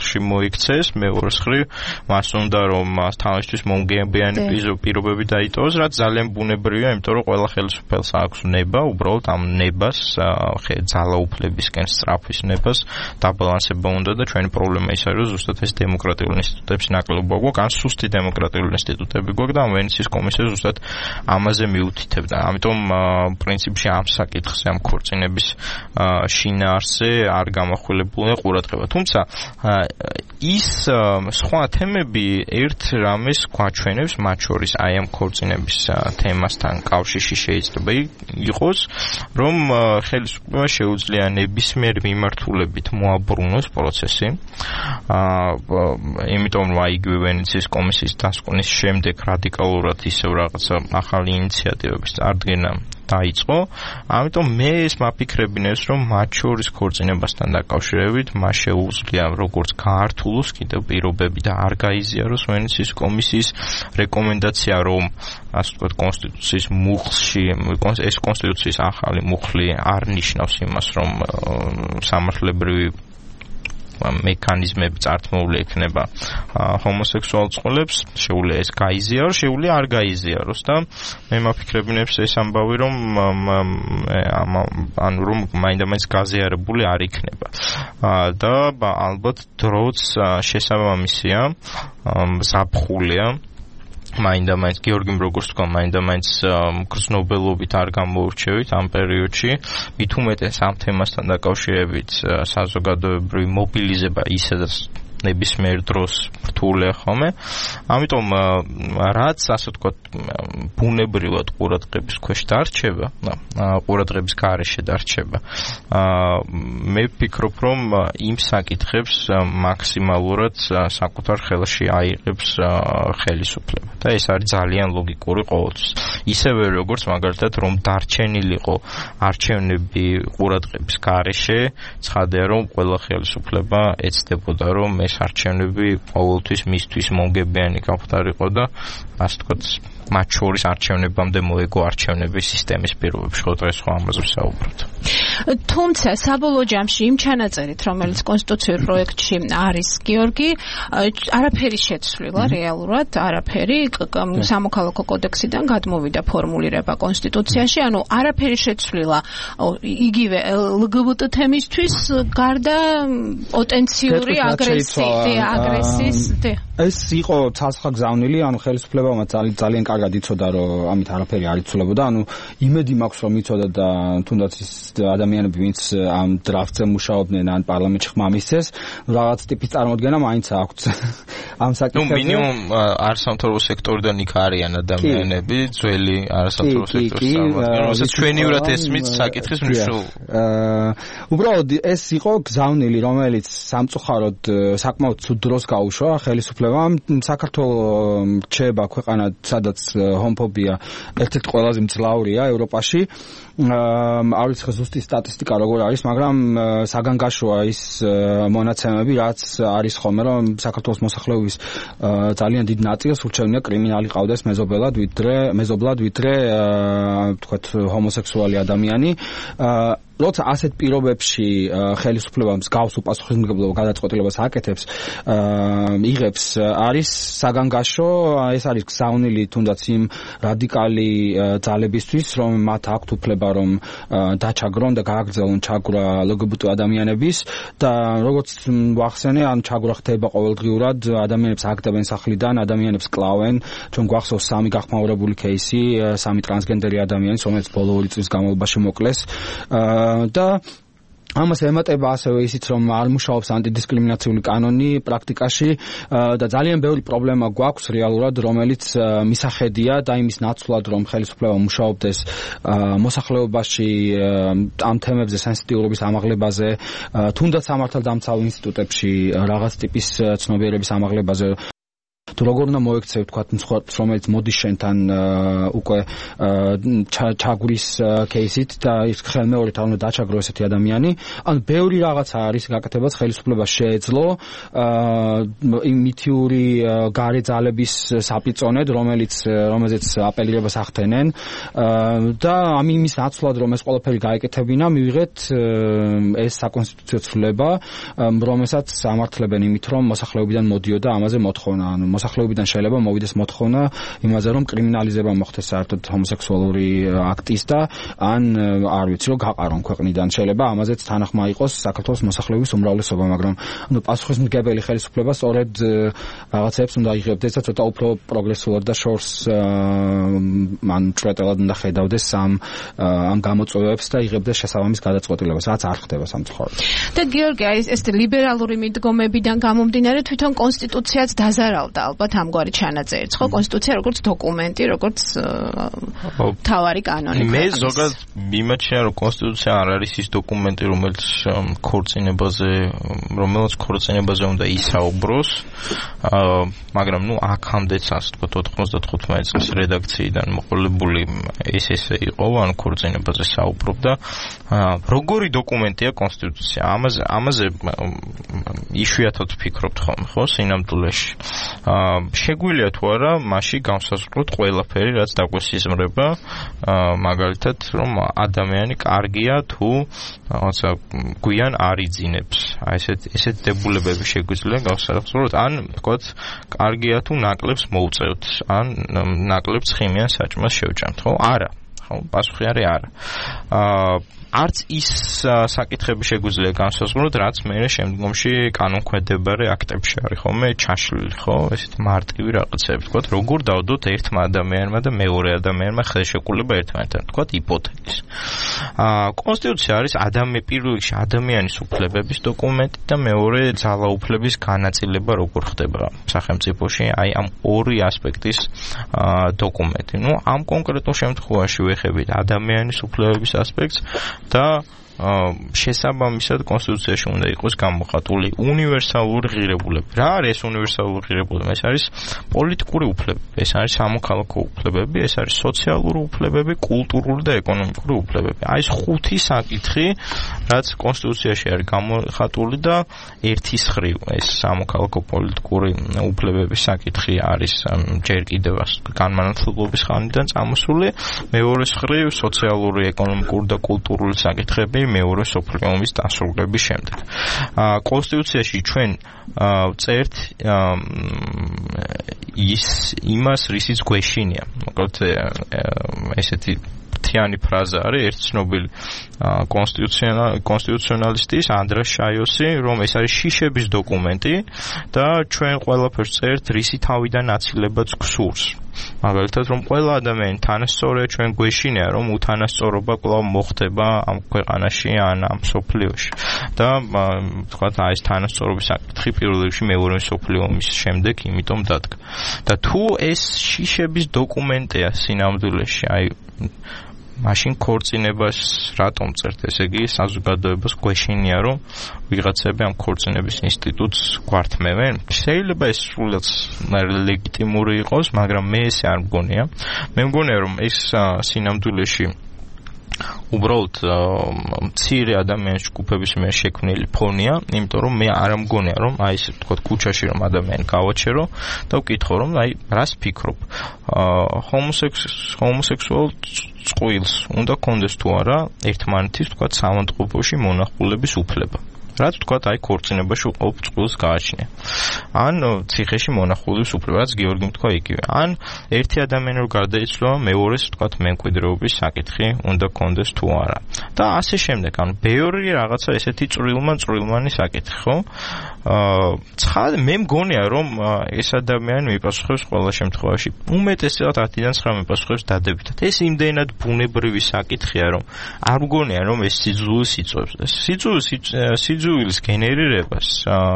სახლში მოიქცეს, მეორეს მხრივ მას უნდა რომ თავისთვის მომგებიანი პირობები დაიტოვოს, რაც ძალიან ბუნებრივია, იმიტომ რომ ყველა ხელისუფლებას აქვს ნება, უბრალოდ ამ ნებას ძალაუფლებისკენ სწრაფვის ნებას დაბალანსება უნდა და ჩვენი პრობლემა ის არის, რომ ზუსტად ეს დემოკრატიული ინსტიტუტების ნაკლებობა გვაქვს, ან სუსტი დემოკრატიული ინსტიტუტები გვაქვს და ამ ვენეციის კომისია ზუსტად ამაზე მიუთითებდა. ამიტომ პრინციპში ამ საკითხზე, ამ ქორწინების შინაარსზე არ გამახვილებულია ყურადღება. თუმცა ის სხვა თემები ერთ რამეს გვაჩვენებს, მათ შორის აი ამ ქორწინების თემასთან კავშირში შეიძლება იყოს, რომ ხელისუფლება შეუძლია ნებისმიერ მიმართულებით მოაბრუნოს პროცესი. იმიტომ რომ იგივე ვენეციის კომისიის დასკვნის შემდეგ რადიკალურად ისევ რაღაცა ახალი ინიციატივების წარდგენა დაიწყო. ამიტომ მე ეს მაფიქრებინებს, რომ მათ შორის ქორწინებასთან დაკავშირებით მას შეუძლია როგორც გაართულოს კიდევ პირობები და არ გაიზიაროს ვენეციის კომისიის რეკომენდაცია, რომ ასე ვთქვათ კონსტიტუციის მუხლში ეს კონსტიტუციის ახალი მუხლი არ ნიშნავს იმას, რომ სამართლებრივი მექანიზმები წართმეული ექნება ჰომოსექსუალ წყვილებს, შეუძლია ეს გაიზიაროს, შეუძლია არ გაიზიაროს და მე მაფიქრებინებს ეს ამბავი, რომ რომ მაინდა-მაინც გაზიარებული არ იქნება. და ალბათ დროც შესაბამისია, ზაფხულია მაინდა-მაინც გიორგიმ როგორც თქვა, მაინდა-მაინც გრძნობელობით არ გამოურჩევით ამ პერიოდში, მით უმეტეს ამ თემასთან დაკავშირებით საზოგადოებრივი მობილიზება ისედაც ნებისმიერ დროს რთულია ხოლმე. ამიტომ რაც ასე ვთქვათ ბუნებრივად ყურადღების ქვეშ დარჩება, ყურადღების გარეშე დარჩება. მე ვფიქრობ, რომ იმ საკითხებს მაქსიმალურად საკუთარ ხელში აიღებს ხელისუფლება. და ეს არის ძალიან ლოგიკური ყოველთვის. ისევე როგორც მაგალითად რომ დარჩენილიყო არჩევნები ყურადღების გარეშე, ცხადია რომ ყველა ხელისუფლება ეცდებოდა რომ ეს არჩევნები ყოველთვის მისთვის მომგებიანი გამხდარიყო და ასე ვთქვათ მათ შორის არჩევნებამდე მოეგო არჩევნების სისტემის პირობებში, ხო დღეს ხო ამაზე ვსაუბრობთ. თუმცა საბოლოო ჯამში იმ ჩანაწერით, რომელიც კონსტიტუციურ პროექტში არის, გიორგი, არაფერი შეცვლილა რეალურად, არაფერი სამოქალაქო კოდექსიდან გადმოვიდა ფორმულირება კონსტიტუციაში, ანუ არაფერი შეცვლილა იგივე LGBT თემისთვის გარდა პოტენციური აგრესიის. ეს იყო ცალსახა გზავნილი, ანუ ხელისუფლებამ ძალიან კარგად იცოდა, რომ ამით არაფერი არ იცვლებოდა, ანუ იმედი მაქვს, რომ იცოდა და თუნდაც ის ადამიანები, ვინც ამ დრაფტზე მუშაობდნენ, ან პარლამენტში ხმა მისცეს, რაღაც ტიპის წარმოდგენა მაინც აქვთ ამ საკითხებზე. მინიმუმ არასამთავრობო სექტორიდან იქ არიან ადამიანები, ძველი არასამთავრობო სექტორის წარმოადგენენ, რომელსაც ჩვენივრად ესმით საკითხის მნიშვნელობა. უბრალოდ ეს იყო გზავნილი, რომელიც სამწუხაროდ საკმაოდ ცუდ დროს გაუშვა ხელისუფლებამ. საქართველოს რჩება ქვეყანა, სადაც ჰომოფობია ერთ-ერთი ყველაზე მძლავრია ევროპაში. არ ვიცი ზუსტი სტატისტიკა როგორ არის, მაგრამ საგანგაშოა ის მონაცემები, რაც არის ხოლმე, რომ საქართველოს მოსახლეობის ძალიან დიდ ნაწილს ურჩევნია კრიმინალი ყავდეს მეზობლად, ვიდრე თქვათ ჰომოსექსუალი ადამიანი. როცა ასეთ პირობებში ხელისუფლება მსგავს უპასუხისმგებლო გადაწყვეტილებას აკეთებს, იღებს, არის საგანგაშო, ეს არის გზავნილი თუნდაც იმ რადიკალი ძალებისთვის, რომ მათ აქვთ უფლება რომ დაჩაგრონ და გააგრძელონ ჩაგვრა LGBT ადამიანების და როგორც ვახსენე, ან ჩაგვრა ხდება ყოველდღიურად, ადამიანებს აგდებენ სახლიდან, ადამიანებს კლავენ. ჩვენ გვახსოვს 3 გახმაურებული кейსი, 3 ტრანსგენდერი ადამიანის, რომელიც ბოლო 2 წლის განმავლობაში მოკლეს. და ამას ემატება ასევე ისიც, რომ არ მუშაობს ანტიდისკრიმინაციული კანონი პრაქტიკაში და ძალიან ბევრი პრობლემა გვაქვს რეალურად, რომელიც მისახედია და იმის ნაცვლად, რომ ხელისუფლება მუშაობდეს მოსახლეობაში ამ თემებზე, სენსიტიურობის ამაღლებაზე, თუნდაც სამართალდამცავ ინსტიტუტებში რაღაც ტიპის ცნობიერების ამაღლებაზე, თუ როგორ უნდა მოექცევ თქვა მსხვერპლს, რომელიც მოდის შენთან უკვე ჩაგვრის кейსით და ის ხელმეორედ არ უნდა დაჩაგრო ესეთი ადამიანი. ანუ ბევრი რაღაცა არის გაკეთებაც ხელისუფლებას შეეძლო მითიური გარე ძალების საპიწონედ, რომელზეც აპელირებას ახდენენ და იმის ნაცვლად რომ ეს ყველაფერი გაეკეთებინა, მივიღეთ ეს საკონსტიტუციო ცვლილება, რომელსაც ამართლებენ იმით, რომ მოსახლეობიდან მოდიოდა ამაზე მოთხოვნა. ანუ მოსახლეობიდან შეიძლება მოვიდეს მოთხოვნა იმაზე, რომ კრიმინალიზება მოხდეს საერთოდ ჰომოსექსუალური აქტის და ან არ ვიცი, რომ გაყარონ ქვეყნიდან. შეიძლება ამაზეც თანახმა იყოს საქართველოს მოსახლეობის უმრავლესობა, მაგრამ ანუ პასუხისმგებელი ხელისუფლება სწორედ რაღაცებს უნდა იღებდეს და ცოტა უფრო პროგრესულად და შორს მან ჭრეტელად უნდა ხედავდეს ამ გამოწვევებს და იღებდეს შესაბამის გადაწყვეტილებას, რაც არ ხდება სამწუხაროდ. და გიორგი, ეს ლიბერალური მიდგომებიდან გამომდინარე თვითონ კონსტიტუციაც დაზარავდა ალბათ ამგვარი ჩანაწერიც, ხო? კონსტიტუცია როგორც დოკუმენტი, როგორც თავარი კანონი. მე ზოგადად მიმაჩნია, რომ კონსტიტუცია არ არის ის დოკუმენტი, რომელიც ქორწინებაზე უნდა ისაუბროს, მაგრამ აქამდეც ასე ვთქვათ 95 წლის რედაქციიდან მოყოლებული ეს იყო, ან ქორწინებაზე საუბრობდა. როგორი დოკუმენტია კონსტიტუცია? ამაზე იშვიათად ვფიქრობთ ხოლმე, ხო, სინამდვილეში. შეგვიძლია თუ არა მასში განსაზღვროთ ყველაფერი, რაც დაგვესიზმრება, მაგალითად, რომ ადამიანი კარგია თუ რაღაცა გვიან არ იძინებს. ესეთ დებულებები შეგვიძლია განსაზღვროთ, ან ვთქვათ, კარგია თუ ნაკლებს მოუწევთ, ან ნაკლებს ხიმიან საჭმელს შევჭამთ, ხო? არა. ხო, პასუხი არის არა. არც ის საკითხები შეგვიძლია განსაზღვროთ, რაც მე შემდგომში კანონქვედებარე აქტებში არის ხოლმე ჩაშლილი, ხო? ესეთი მარტივი რაღაცები, ვთქვათ, როგორ დავდოთ ერთმა ადამიანმა და მეორე ადამიანმა ხელშეკრულება ერთმანეთთან, ვთქვათ, იპოთეკის. კონსტიტუცია არის პირველ რიგში ადამიანის უფლებების დოკუმენტი და მეორე ძალაუფლების განაწილება როგორ ხდება სახელმწიფოში, აი ამ ორი ასპექტის დოკუმენტი. ამ კონკრეტულ შემთხვევაში ვეხებით ადამიანის უფლებების ასპექტს და შესაბამისად კონსტიტუციაში უნდა იყოს გამოხატული უნივერსალური ღირებულება. რა არის უნივერსალური ღირებულება? ეს არის პოლიტიკური უფლებები, ეს არის სამოქალაქო უფლებები, ეს არის სოციალური უფლებები, კულტურული და ეკონომიკური უფლებები. აი ეს ხუთი საკითხი, რაც კონსტიტუციაში არის გამოხატული და ერთის ხრივ ეს სამოქალაქო პოლიტიკური უფლებების საკითხი არის ჯერ კიდევ განმანათლებლობის ხანიდან წამოსული, მეორეს ხრივ სოციალური, ეკონომიკური და კულტურული საკითხები მეორე მსოფლიო ომის დასრულების შემდეგ. კონსტიტუციაში ჩვენ წერთ იმას, რისიც გვეშინია. მოკლედ ესეთი თიანი ფრაზა არის ერთ ცნობილი კონსტიტუციონალისტის ანდრას შაიოსი, რომ ეს არის შიშების დოკუმენტი და ჩვენ ყველაფერს წერთ რისი თავიდან აცილებაც გსურს. მაგალითად, რომ ყველა ადამიანი თანასწორია, ჩვენ გვეშინია, რომ უთანასწორობა კვლავ მოხდება ამ ქვეყანაში ან ამ მსოფლიოში. და თქვათ, აი ეს თანასწორობის საკითხი პირველ რიგში მეორე მსოფლიო ომის შემდეგ იმიტომ დადგა. და თუ ეს შიშების დოკუმენტია სინამდვილეში, აი მაშინ ქორწინებას რატომ წერთ? ესე იგი, საზოგადოებას გვეშინია, რომ ვიღაცები ამ ქორწინების ინსტიტუტს გვართმევენ. შეიძლება ეს სრულად ლეგიტიმური იყოს, მაგრამ მე ესე არ მგონია. მე მგონია, რომ ეს სინამდვილეში უბრალოდ მცირე ადამიანის ჯგუფების მიერ შექმნილი ფონია, იმიტომ რომ მე არ მგონია, რომ აი ესე ვთქვათ, ქუჩაში რომ ადამიანი გავაჩერო და ვკითხო, რომ აი რას ფიქრობ? ჰომოსექსუალ წყვილს უნდა კონდეს თუ არა ერთმანეთის ვთქვათ სამ언ტყოფოში მონახულების უფლება. რაც ვთქვათ, აი ქორწინებაში უყოფ წყვილს გააჩნია. ან ციხეში მონახულების უფლება, რაც გიორგიმ თქვა იგივე. ან ერთი ადამიანი რო გარდაიცვალა, მეორეს ვთქვათ მემკვიდრეობის საკითხი უნდა კონდეს თუ არა. და ასე შემდეგ, ანუ ბევრი რაღაცა ესეთი წვრილმანი საკითხი, ხო? მე მგონია, რომ ეს ადამიანი მიპასუხებს ყველა შემთხვევაში. უმეტესად 10-დან 9 მიპასუხებს დადებითად. ეს იმდენად ბუნებრივი საკითხია, რომ არ მგონია, რომ ეს სიძულვილს იწვევს. სიძულვილს სიძულვილის გენერირებას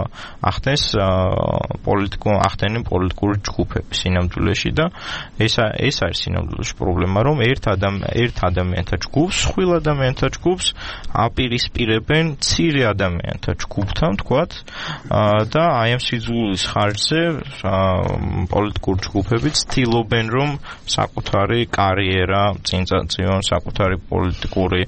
ახდენენ პოლიტიკური ჯგუფები სინამდვილეში და ეს არის სინამდვილეში პრობლემა, რომ ერთ ადამიანთა ჯგუფს, ხვილ ადამიანთა ჯგუფს აპირისპირებენ მცირე ადამიანთა ჯგუფთან, თქვათ, და აი ამ სიძულვილის ხარჯზე პოლიტიკური ჯგუფები ცდილობენ, რომ საკუთარი კარიერა წინ წაწიონ, საკუთარი პოლიტიკური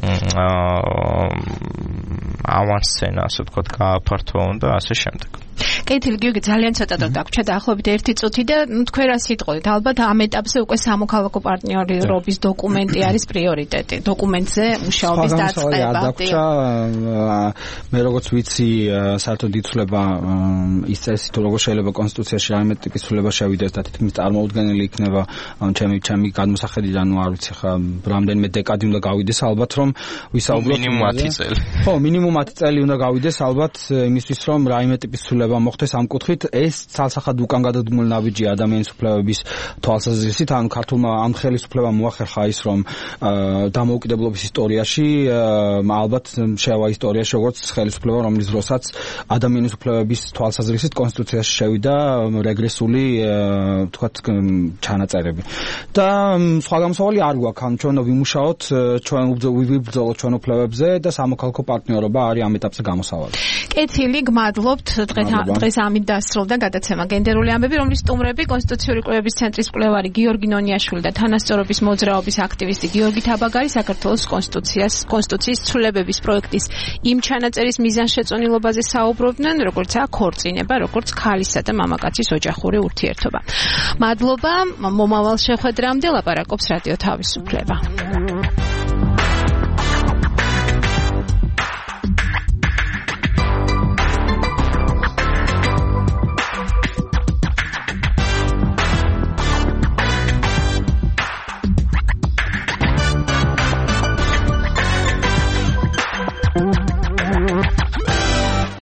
ავანსცენა, ასე ვთქვათ, გააფართოვონ და ასე შემდეგ. კეთილი, გიორგი, ძალიან ცოტა დრო დაგვრჩა დაახლოებით 1 წუთი და თქვენ რა სიტყვით, ალბათ ამ ეტაპზე უკვე სამოქალაქო პარტნიორობის დოკუმენტი არის პრიორიტეტი. დოკუმენტზე მუშაობის დაწყება. დაგვრჩა, მე როგორც ვიცი, საერთოდ იცვლება ის წესი, თუ როგორ შეიძლება კონსტიტუციაში რაიმე ტიპის ცვლილება შევიდეს და თითქმის წარმოუდგენელი იქნება ჩემი გადმოსახედიდან, ნუ არ ვიცი ხა, რამდენიმე დეკადი უნდა გავიდეს ალბათ, რომ ვისაუბროთ მინიმუმ 10 წელი. ხო, მინიმუმ 10 წელი უნდა გავიდეს ალბათ იმისთვის, რომ რაიმე ტიპის ცვლილება მოხდეს ამ კუთხით. ეს ცალსახად უკან გადადგმული ნაბიჯი ადამიანის უფლებების თვალსაზრისით, ანუ ქართულმა ამ ხელისუფლებამ მოახერხა ის, რომ დამოუკიდებლობის ისტორიაში ალბათ შევა ისტორიაში როგორც ხელისუფლება, რომლის დროსაც ადამიანის უფლებების თვალსაზრისით კონსტიტუციაში შევიდა რეგრესული, თქვათ, ჩანაწერები. და სხვა გამოსავალი არ გვაქვს, ანუ ჩვენ ვიმუშაოთ, ჩვენ ვიბრძოლოთ ჩვენ უფლებებზე და სამოქალაქო პარტნიორობა არის ამ ეტაპზე გამოსავალი. კეთილი, გმადლობთ. დღეს ამით დასრულდა გადაცემა გენდერული ამბები, რომლის სტუმრები კონსტიტუციური კვლევების ცენტრის მკვლევარი გიორგი ნონიაშვილი და თანასწორობის მოძრაობის აქტივისტი გიორგი თაბაგარი საქართველოს კონსტიტუციის ცვლილებების პროექტის იმ ჩანაწერის მიზანშეწონილობაზე საუბრობდნენ, როგორც ქორწინება, როგორც ქალისა და მამაკაცის ოჯახური ურთიერთობა. მადლობა, მომავალ შეხვედრამდე ლაპარაკობს რადიო თავისუფლება.